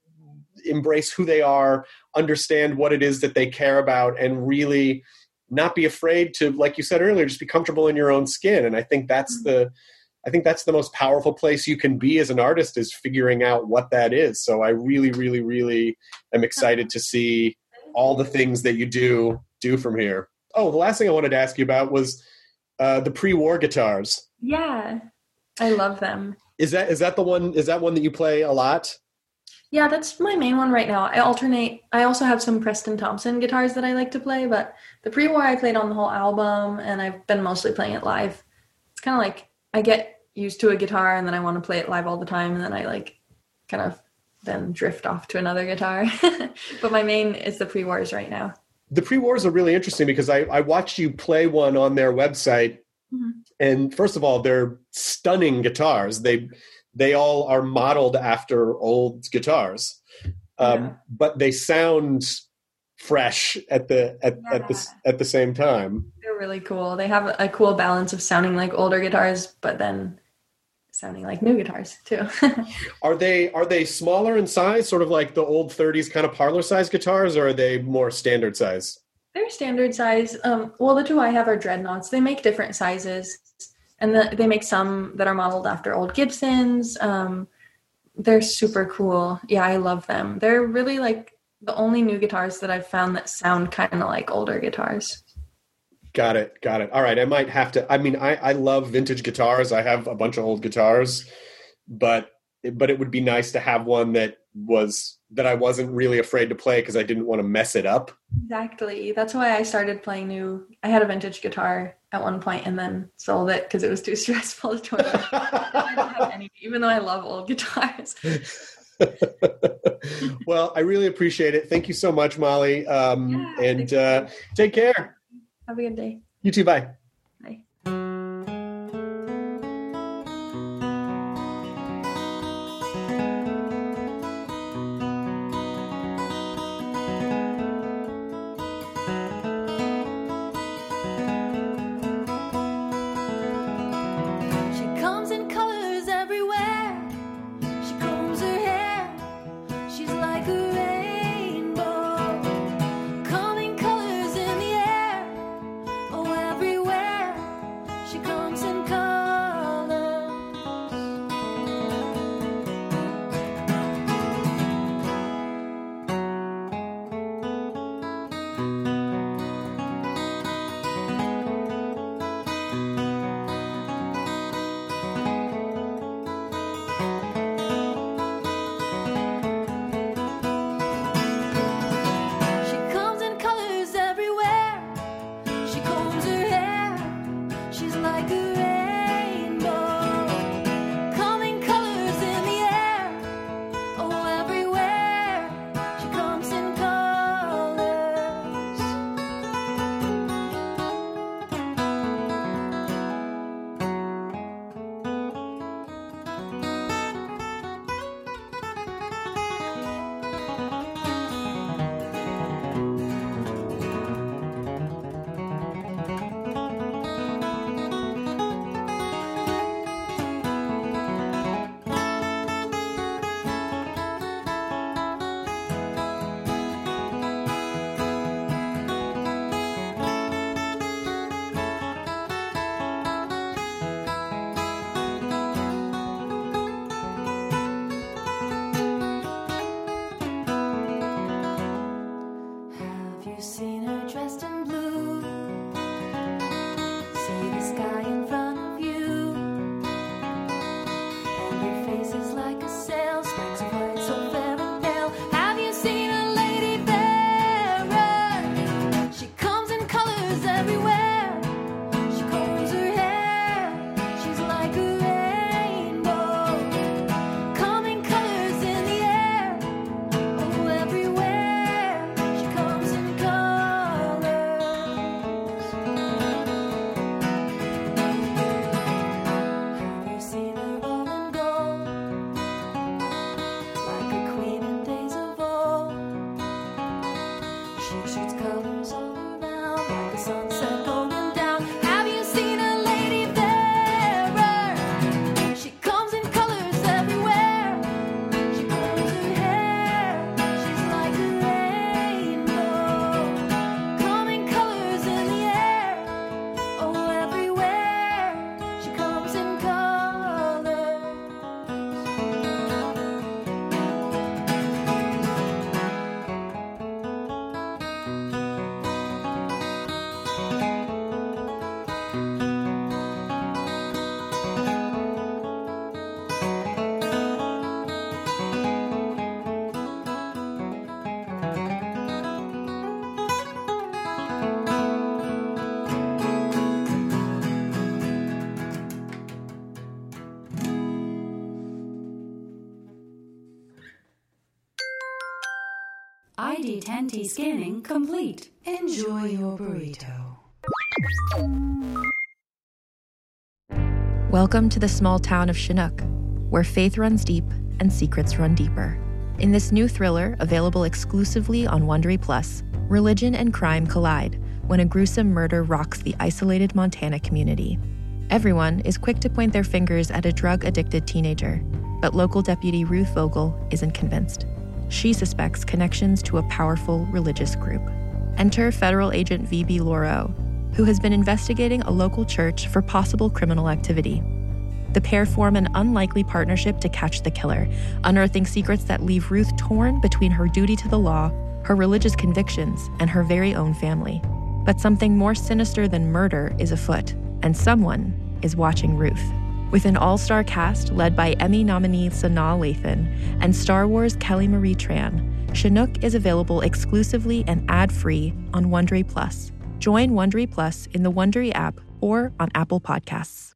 embrace who they are, understand what it is that they care about, and really not be afraid to, like you said earlier, just be comfortable in your own skin. And I think that's the I think that's the most powerful place you can be as an artist, is figuring out what that is. So I really, really, really am excited to see all the things that you do do from here. Oh, the last thing I wanted to ask you about was uh, the pre-war guitars. Yeah, I love them. Is that is that the one? Is that one that you play a lot? Yeah, that's my main one right now. I alternate. I also have some Preston Thompson guitars that I like to play, but the pre-war I played on the whole album, and I've been mostly playing it live. It's kind of like I get used to a guitar and then I want to play it live all the time, and then I like kind of then drift off to another guitar. But my main is the pre-wars right now. The pre-wars are really interesting because I, I watched you play one on their website. Mm-hmm. And first of all, they're stunning guitars. They they all are modeled after old guitars, um, yeah. But they sound fresh at the at, yeah. at the at the same time. They're really cool. They have a cool balance of sounding like older guitars, but then sounding like new guitars too. Are they are they smaller in size, sort of like the old thirties kind of parlor size guitars, or are they more standard size? They're standard size. Um, well, the two I have are Dreadnoughts. They make different sizes, and the, they make some that are modeled after old Gibsons. Um, they're super cool. Yeah, I love them. They're really like the only new guitars that I've found that sound kind of like older guitars. Got it. Got it. All right. I might have to, I mean, I, I love vintage guitars. I have a bunch of old guitars, but, but it would be nice to have one that was, that I wasn't really afraid to play because I didn't want to mess it up. Exactly. That's why I started playing new. I had a vintage guitar at one point and then sold it because it was too stressful to toy. I don't have any, even though I love old guitars. Well, I really appreciate it. Thank you so much, Molly. Um, yeah, and uh, take care. Have a good day. You too. Bye. Bye. She comes in colors everywhere. She combs her hair. She's like a rainbow. Coming colors in the air. Oh, everywhere. you seen her dressed in blue? See the sky in front of you, and your face is like a sail, spikes of light so fair and pale. Have you seen a lady fairer? She comes in colors everywhere. She combs her hair, she's like a rainbow, coming colors in the air. Oh, everywhere she comes in colors. Have you seen her all in gold, like a queen in days of old? She shoots colors all around, like the sunset going down. Have you seen a lady fairer? She comes in colors everywhere. She combs her hair, she's like a rainbow, coming colors in the air. Oh, everywhere she comes in colors. I D ten T scanning complete. Enjoy your burrito. Welcome to the small town of Chinook, where faith runs deep and secrets run deeper. In this new thriller, available exclusively on Wondery Plus, religion and crime collide when a gruesome murder rocks the isolated Montana community. Everyone is quick to point their fingers at a drug-addicted teenager, but local deputy Ruth Vogel isn't convinced. She suspects connections to a powerful religious group. Enter federal agent V B Lauro, who has been investigating a local church for possible criminal activity. The pair form an unlikely partnership to catch the killer, unearthing secrets that leave Ruth torn between her duty to the law, her religious convictions, and her very own family. But something more sinister than murder is afoot, and someone is watching Ruth. With an all-star cast led by Emmy nominee Sanaa Lathan and Star Wars Kelly Marie Tran, Chinook is available exclusively and ad-free on Wondery Plus. Join Wondery Plus in the Wondery app or on Apple Podcasts.